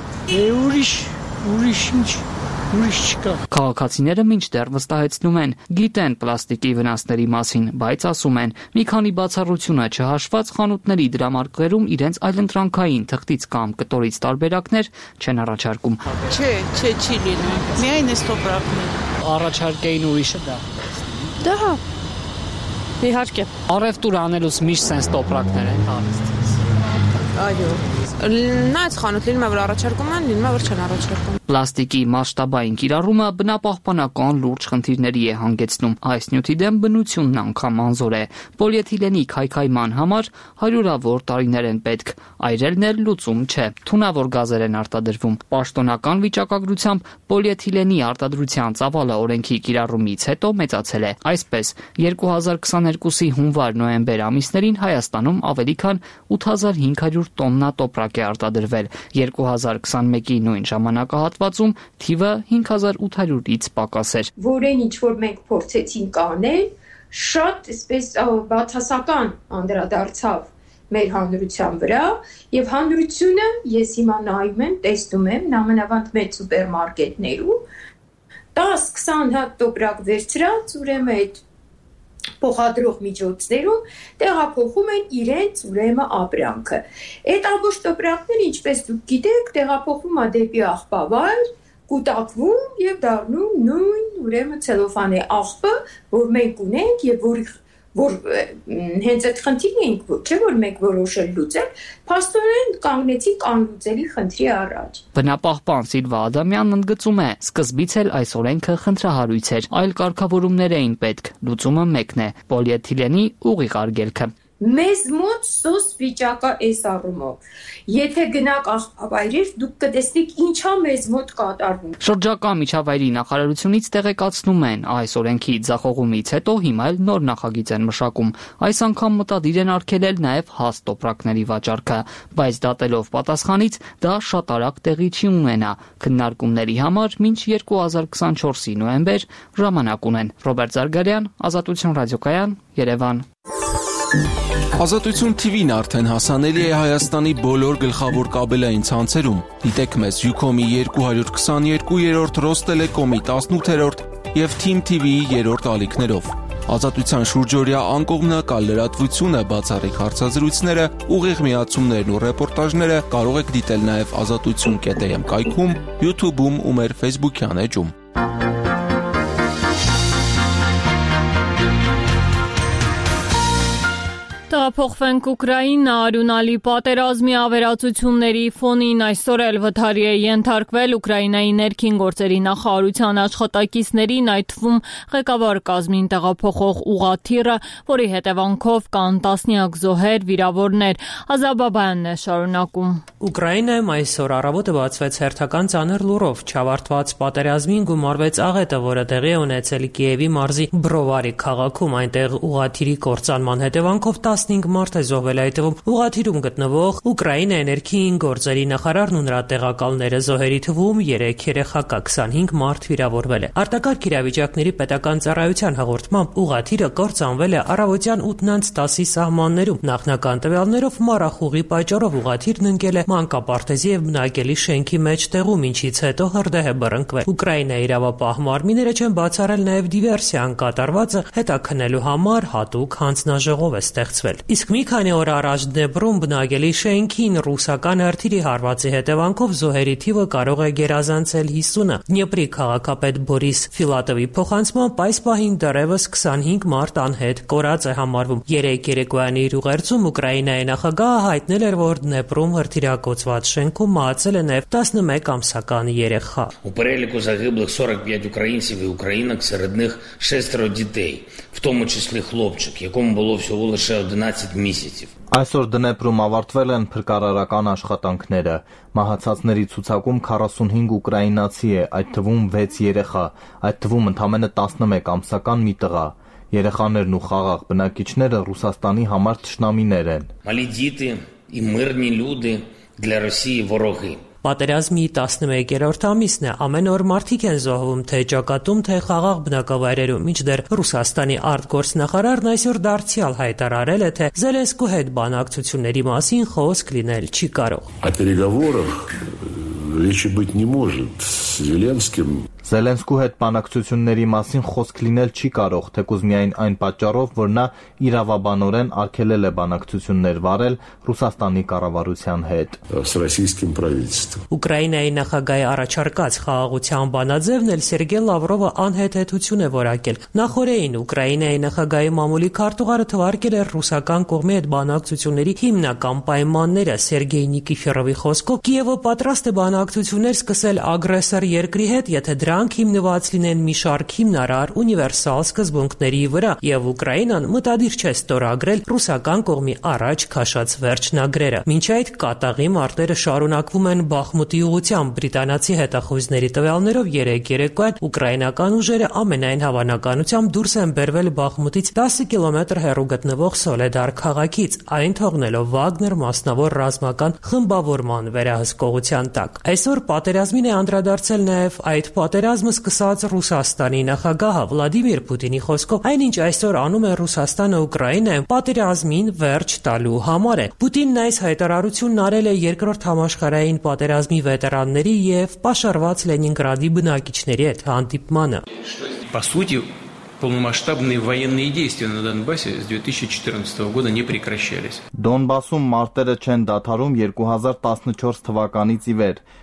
Ուրիշ չկա։ Քաղաքացիները մինչդեռ վստահեցնում են, գիտեն պլաստիկի վնասների մասին, բայց ասում են, մի քանի բացառությունը չհաշված խանութների դրամարկղերում իրենց այլընտրանքային թղթից կամ կտորից տարբերակներ չեն առաջարկում։ Չի լինում։ Միայն այս տոպրակներ։ Առաջարկեին ուրիշը դա։ Դա իհարկե։ Առևտուր անելուց միշտ sense տոպրակներ են հարցրել։ Այո։ Նայած խանութ լինում է, որ առաջարկում են, լինում է, որ չեն առաջարկում։ Պլաստիկի մասշտաբային կիրառումը բնապահպանական լուրջ խնդիրների է հանգեցնում։ Այս նյութի դեմ բնությունն անգամ անզոր է։ Պոլիէթիլենի քայքայման համար հարյուրավոր տարիներ են պետք։ Այրելն էլ լուծում չէ։ Թունավոր գազեր են արտադրվում։ Պաշտոնական վիճակագրությամբ պոլիէթիլենի արտադրության ծավալը օրենքի կիրառումից հետո մեծացել է։ Այսպես, 2022-ի հունվար-նոյեմբեր ամիսներին Հայաստանում ավելի քան 8500 տոննա տոպրակ է արտադրվել։ 2021-ի նույն ժամանակահատվածում թիվը 5800-ից պակաս էր։ Որեն ինչ որ մենք փորձեցինք անել, շատ այսպես բացասական անդրադարձավ մեր հանրության վրա եւ հանրությունը ես հիմա նայում եմ, տեսնում եմ նամանավանդ մեծ սուպերմարկետներում 10-20 հատ տոպրակ վերցրած, ուրեմն այդ փոխադրող միջոցներում տեղափոխում են իրենց ուրեմն ապրանքը։ Այդ ամբողջ տոպրակները, ինչպես դուք գիտեք, տեղափոխվում է դեպի աղբավայր, կուտակվում եւ դառնում նույն ուրեմն ցելոֆանի աղբը, որ մենք ունենք եւ որ հենց այդ խնդիրն ենք, չէ՞ որ մենք որոշել լուծել, փաստորեն կանգնեցինք անլուծելի խնդրի առաջ։ Բնապահպան Սիլվա Ադամյանն ընդգծում է, սկզբից էլ այս օրենքը խնդրահարույց էր, այլ կարգավորումներ էին պետք, լուծումը մեկն է՝ պոլիէթիլենի ուղիղ արգելքը։ Մեզ մոտ սոս վիճակա այս առումով։ Եթե գնաք աղբավայրեր, դուք կտեսնեք ինչա մեզ մոտ կատարվում։ Շրջակա միջավայրի նախարարությունից տեղեկացնում են, այս օրենքի ձախողումից հետո հիմա էլ նոր նախագիծ են մշակում։ Այս անգամ մտադիր են արգելել նաև հաստ տոպրակների վաճառքը, բայց դատելով պատասխանից դա շատ արագ տեղի չի ունենա։ Քննարկումների համար մինչ 2024-ի նոյեմբեր ժամանակ ունեն։ Ռոբերտ Զարգարյան, Ազատություն ռադիոկայան, Երևան։ Ազատություն TV-ն արդեն հասանելի է Հայաստանի բոլոր գլխավոր կաբելային ցանցերում։ Դիտեք մեզ Ucom-ի 222-րդ, Ռոստելեկոմի 18-րդ եւ Team TV-ի 3-րդ ալիքներով։ Ազատության շուրջօրյա անկողմնակալ լրատվությունը, բացառիկ հարցազրույցները, ուղիղ միացումներն ու ռեպորտաժները կարող եք դիտել նաև azatutsun.am կայքում, YouTube-ում ու մեր Facebook-յան էջում։ Տեղափոխվենք Ուկրաինա, արյունալի պատերազմի ավերածությունների ֆոնին այսօր էլ վթարի է ենթարկվել Ուկրաինայի ներքին գործերի նախարարության աշխատակիցներին, այդ թվում ղեկավար կազմին տեղափոխող ուղղաթիռը, որի հետևանքով կան տասնյակ զոհեր, վիրավորներ։ Ազաբաբայանն է շարունակում։ Ուկրաինայում այսօր առավոտը բացվեց հերթական ծանր լուրով չավարտված պատերազմին գումարվեց աղետը, որը տեղի է ունեցել Կիևի մարզի Բրովարի քաղաքում, այնտեղ ուղղաթիռի կործանման հետևանքով 15 մարդ է զոհվել, այդ թվում ուղղաթիռում գտնվող Ուկրաինայի ներքին գործերի նախարարն ու նրա տեղակալները, զոհերի թվում 3 երեխա կա, 25 մարդ վիրավորվել է։ Արտակարգ իրավիճակների պետական ծառայության հաղորդմամբ ուղղաթիռը կործանվել է առավոտյան 8:10-ի սահմաններում։ Նախնական տվյալներով մառախուղի պատճառով ուղղաթիռն ընկել է մանկապարտեզի եւ բնակելի շենքի մեջտեղում, ինչից հետո հրդեհ է բռնկվել։ Ուկրաինայի իրավապահ մարմինները չեն բացառել նաեւ դիվերսիան կատարվածը հետաքննելու համար հատուկ հանձնաժողով է ստեղծվել։ Իսկ մի քանի օր առաջ Դնեպրում բնակելի շենքին ռուսական հրթիռի հարվածի հետևանքով զոհերի թիվը կարող է գերազանցել 50-ը։ Դնեպրի քաղաքապետ Բորիս Ֆիլատովի փոխանցմամբ այս պահին դեռևս 25 մարդ անհետ կորած է համարվում։ Երեկոյանի իր ուղերձում Ուկրաինայի նախագահը հայտնել էր, որ Դնեպրում հրթիռակոծված շենքում մահացել է նաև 11 ամսական երեխա։ У переліку загиблих 45 українців і українок, серед них 6 дітей, в тому числі хлопчик, якому було всього лише 11 місяців. Այսօր Դնեպրում ավարտվել են փրկարարական աշխատանքները։ Մահացածների ցուցակում 45 ուկրաինացի է, այդ թվում 6 երեխա, այդ թվում ընդամենը 11 ամսական մի տղա։ Երեխաներն ու խաղաղ բնակիչները Ռուսաստանի համար թշնամիներ են։ Малі діти і мирні люди для Росії вороги. Պատերազմի 11-րդ ամիսն է, ամեն օր մարդիկ են զոհվում թե ճակատում, թե խաղաղ բնակավայրերում, մինչդեռ Ռուսաստանի արտգործնախարարն այսօր դարձյալ հայտարարել է, թե Զելենսկու հետ բանակցությունների մասին խոսք լինել չի կարող։ О переговорах речи быть не может с Зеленским. Զելենսկու հետ բանակցությունների մասին խոսք լինել չի կարող, թեկուզ միայն այն պատճառով, որ նա իրավաբանորեն արգելել է բանակցություններ վարել Ռուսաստանի կառավարության հետ։ С российским правительством. Ուկրաինայի նախագահի առաջարկած խաղաղության բանաձևն էլ Սերգեյ Լավրովը անհետեցություն է որակել։ Նախորդին Ուկրաինայի նախագահի մամուլի քարտուղարը թվարկել էր ռուսական կողմի հետ բանակցությունների հիմնական պայմանները։ Սերգեյ Նիկիֆորովի խոսքով Կիևը պատրաստ է բանակցություններ սկսել ագրեսոր երկրի հետ, եթե դրանք հիմնված լինեն մի շարք հիմնարար ունիվերսալ սկզբունքների վրա, եւ Ուկրաինան մտադիր չէ ստորագրել ռուսական կողմի առաջ քաշած վերջնագրերը։ Մինչ այդ կատաղի մարտերը շարունակվում են Բախմուտի ուղղությամբ։ Բրիտանացի հետախույզների տվյալներով երեկոյան ուկրաինական ուժերը ամենայն հավանականությամբ դուրս են բերվել Բախմուտից 10 կիլոմետր հեռու գտնվող Սոլեդար քաղաքից, այն թողնելով Վագներ մասնավոր ռազմական խմբավորման վերահսկողության տակ։ Այսօր պատերազմին է անդրադարձել նաև այդ պատերազմը սկսած Ռուսաստանի նախագահը Վլադիմիր Պուտինի խոսքով այնինչ այսօր անում է Ռուսաստանը Ուկրաինայում պատերազմին վերջ տալու համար է։ Պուտինն այս հայտարարությունն արել է երկրորդ համաշխարհային պատերազմի վետերանների եւ պաշարված Լենինգրադի բնակիչների հետ հանդիպմանը։ По сути, полномасштабные военные действия на Донбассе с 2014 года не прекращались. Դոնբասում մարտերը չեն դադարում 2014 թվականից ի վեր։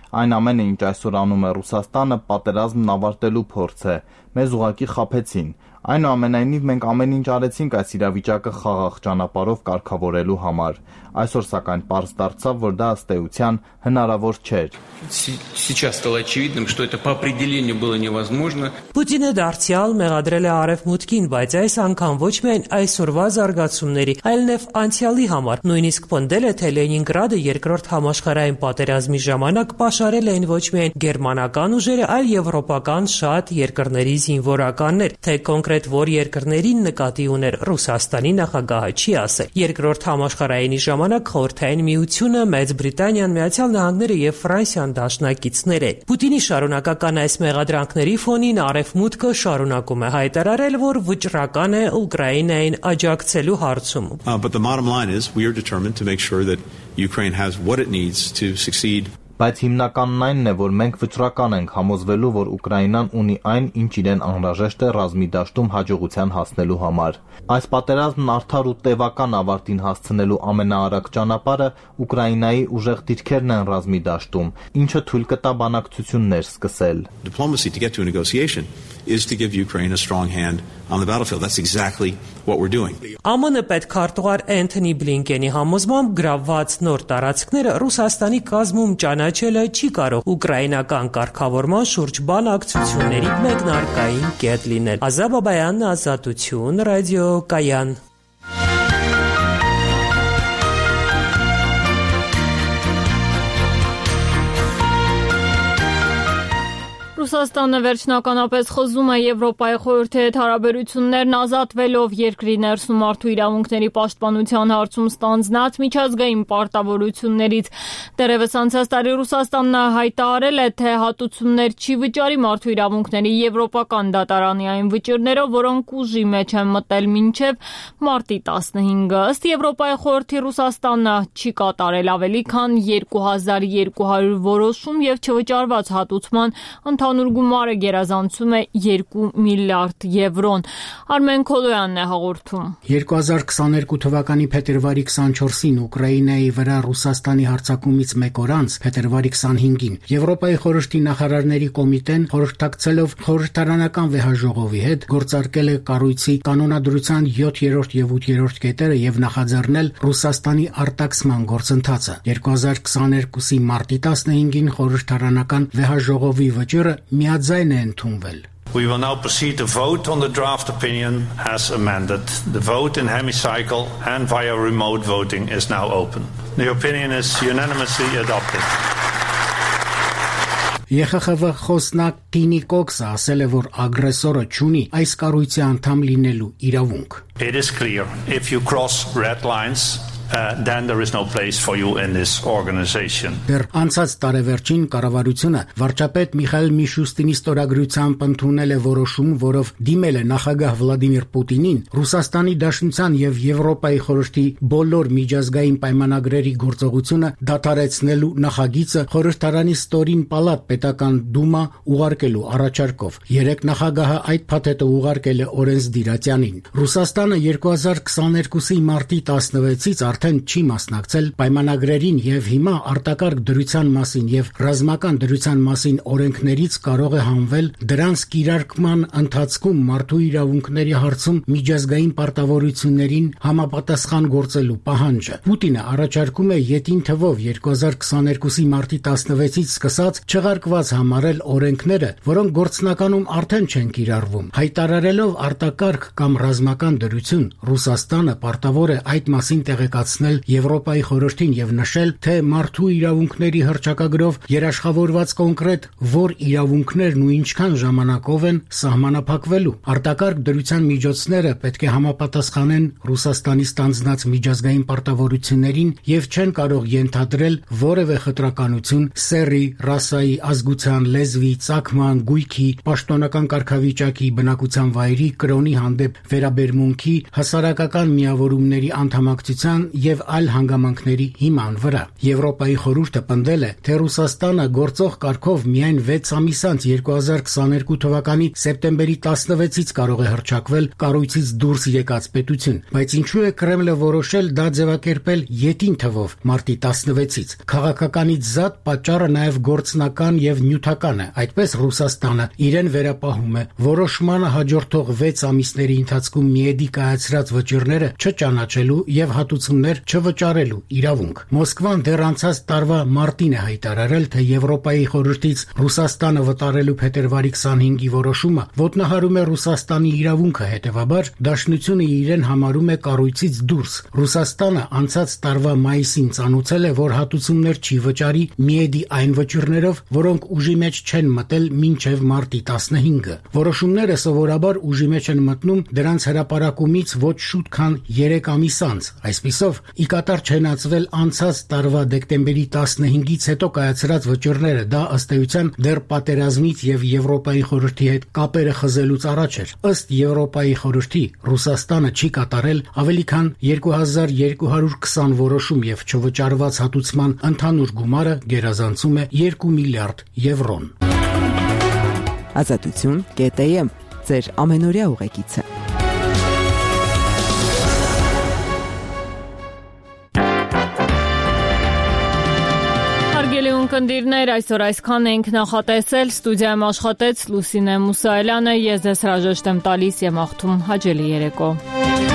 Այն ամենը, ինչ այսօր անում է Ռուսաստանը, պատերազմն ավարտելու փորձ է։ Մեզ ուղղակի խաբեցին։ Այնուամենայնիվ մենք ամեն ինչ արեցինք այս իրավիճակը խաղաղ ճանապարհով կարգավորելու համար։ Այսօր սակայն պարզ դարձավ, որ դա ըստ էության հնարավոր չէր։ Сейчас стало очевидным, что это по определению было невозможно. Պուտինը դարձյալ մեղադրել է Արևմուտքին, բայց այս անգամ ոչ միայն այսօրվա զարգացումների, այլ նաև անցյալի համար։ Նույնիսկ պնդել է, թե Լենինգրադը երկրորդ համաշխարհային պատերազմի ժամանակ պաշարել էին ոչ միայն գերմանական ուժերը, այլ եվրոպական շատ երկրների զինվորականներ, թե կոնկրետ որ երկրներին նկատի ուներ Ռուսաստանի նախագահը չի ասել։ Երկրորդ համաշխարհայինի ժամանակ Խորհրդային Միությունը, Մեծ Բրիտանիան, Միացյալ Նահանգները եւ Ֆրանսիան դաշնակիցներ են։ Պուտինի շարունակական այս մեղադրանքների ֆոնին Արևմուտքը շարունակում է հայտարարել, որ վճռական է Ուկրաինային աջակցելու հարցում։ But the bottom line is we are determined to make sure that Ukraine has what it needs to succeed. Բայց հիմնականն այնն է, որ մենք վճռական ենք համոզվելու, որ Ուկրաինան ունի այն, ինչ իրեն անհրաժեշտ է ռազմի դաշտում հաջողության հասնելու համար։ Այս պատերազմն արդար ու տևական ավարտին հասցնելու ամենաարագ ճանապարհը Ուկրաինայի ուժեղ դիրքերն են ռազմի դաշտում, ինչը թույլ կտա բանակցություններ սկսել։ Diplomacy to get to a negotiation is to give Ukraine a strong hand on the battlefield. That's exactly what we're doing. ԱՄՆ պետքարտուղար Էնթոնի Բլինկենի համոզմամբ գրավված նոր տարածքները Ռուսաստանի կազմում ճանաչելը չի կարող ուկրաինական կարգավորման շուրջ բանակցությունների մեկնարկային կետ լինել։ Ազա Բաբայան, Ազատություն, Ռադիո Կայան։ Ռուսաստանը վերջնականապես խզում է Եվրոպայի խորհրդի հետ հարաբերություններն ազատվելով երկրի ներսում մարդու իրավունքների պաշտպանության հարցում ստանձնած միջազգային պարտավորություններից։ Դեռևս անցած տարի Ռուսաստանն հայտարարել է, թե հատուցումներ չի վճարի մարդու իրավունքների Եվրոպական դատարանի այն վճիռներով, որոնք ուժի մեջ են մտել մինչև մարտի 15-ը։ Ըստ Եվրոպայի խորհրդի Ռուսաստանը չի կատարել ավելի քան 2200 որոշում եւ չվճարված հատուցման ընդհանուր գումարը գերազանցում է 2 միլիարդ եվրոն։ Արմեն Քոլոյանն է հաղորդում։ 2022 թվականի փետրվարի 24-ին Ուկրաինայի վրա Ռուսաստանի հարձակումից մեկ օր անց, փետրվարի 25-ին, Եվրոպայի խորհրդի նախարարների կոմիտեն խորհրդակցելով խորհրդարանական վեհաժողովի հետ գործարկել է կառույցի կանոնադրության 7-րդ եւ 8-րդ կետերը եւ նախաձեռնել Ռուսաստանի արտաքսման գործընթացը։ 2022-ի մարտի 15-ին խորհրդարանական վեհաժողովի վճիռը միաձայն է ընդունվել։ We will now proceed to vote on the draft opinion as amended. The vote in hemicycle and via remote voting is now open. The opinion is unanimously adopted. ԵԽԽՎ խոսնակ Տինի Կոքսը ասել է, որ ագրեսորը չունի այս կառույցի անդամ լինելու իրավունք։ It is clear if you cross red lines then there is no place for you in this organization. Դեռ անցած տարեվերջին կառավարությունը վարչապետ Միխայել Միշուստինի ստորագրությամբ ընդունել է որոշում, որով դիմել է նախագահ Վլադիմիր Պուտինին Ռուսաստանի Դաշնության եւ Եվրոպայի խորհրդի բոլոր միջազգային պայմանագրերի գործողությունը դադարեցնելու նախագիծը խորհրդարանի ստորին պալատ պետական դումա ուղարկելու առաջարկով։ Երեք նախագահը այդ փաթեթը ուղարկել է օրենսդիրատյանին։ Ռուսաստանը 2022-ի մարտի 16-ից արդեն չի մասնակցել պայմանագրերին եւ հիմա արտակարգ դրության մասին եւ ռազմական դրության մասին օրենքներից կարող է հանվել դրանց կիրարկման ընթացքում մարդու իրավունքների հարցում միջազգային պարտավորություններին համապատասխան գործելու պահանջը։ Պուտինը առաջարկում է յետին թվով 2022-ի մարտի 16-ից սկսած չեղարկված համարել օրենքները, որոնք գործնականում արդեն չեն կիրառվում։ Հայտարարելով արտակարգ կամ ռազմական դրություն, Ռուսաստանը պարտավոր է այդ մասին տեղեկացնել Եվրոպայի խորհրդին եւ նշել, թե մարդու իրավունքների հռչակագրով երաշխավորված կոնկրետ որ իրավունքներն ու ինչքան ժամանակով են սահմանափակվելու։ Արտակարգ դրության միջոցները պետք է համապատասխանեն Ռուսաստանի ստանձնած միջազգային պարտավորություններին եւ չեն կարող ենթադրել որևէ խտրականություն սեռի, ռասայի, ազգության, լեզվի, ծագման, գույքի, պաշտոնական կարգավիճակի, բնակության վայրի, կրոնի հանդեպ վերաբերմունքի, հասարակական միավորումների անդամակցության եւ այլ հանգամանքների հիման վրա։ Եվրոպայի խորհուրդը պնդել է, թե Ռուսաստանը գործող կարգով միայն 6 ամիս անց 2022 թվականի սեպտեմբերի 16-ից կարող է հռչակվել կառույցից դուրս եկած պետություն, բայց ինչու է Կրեմլը որոշել դա ձևակերպել յետին թվով մարտի 16-ից։ Քաղաքականից զատ պատճառը նաև գործնական եւ նյութական է։ Այդպես Ռուսաստանը իրեն վերապահում է որոշմանը հաջորդող 6 ամիսների ընթացքում միեդի կայացրած վճիռները չճանաչելու եւ հատուցումներ չվճարելու իրավունք։ Մոսկվան դեռ անցած տարվա մարտին է հայտարարել, թե Եվրոպայի խորհրդից Ռուսաստանը վտարելու փետրվարի 25-ի որոշումը ոտնահարում է Ռուսաստանի իրավունքը, հետեւաբար Դաշնությունը իրեն համարում է կառույցից դուրս։ Ռուսաստանը անցած տարվա մայիսին ցանուցել է, որ հատուցումներ չի վճարի միեդի այն վճիռներով, որոնք ուժի մեջ չեն մտել մինչև մարտի 15-ը։ Որոշումները սովորաբար ուժի մեջ են մտնում դրանց հրապարակումից ոչ շուտ քան 3 ամիս անց։ Այսպիսով, ի կատար չհնացվել անցած տարվա դեկտեմբերի 15-ից հետո կայացրած վճիռները, դա ըստ էության դեռ պատերազմից եւ Եվրոպայի խորհրդի հետ կապերը խզելուց առաջ էր։ Ըստ Եվրոպայի խորհրդի, Ռուսաստանը չի կատարել ավելի քան 2220 որոշում եւ չվճարված հատուցման ընդհանուր գումարը գերազանցում է 2 միլիարդ եվրոն։ Ազատություն.am ձեր ամենօրյա ուղեկիցը։ Հարգելի ունկնդիրներ, այսօր այսքան ենք նախատեսել, ստուդիայում աշխատեց Լուսինե Մուսայելյանը, ես ձեզ հրաժեշտ եմ տալիս եւ աղթում հաճելի երեկո։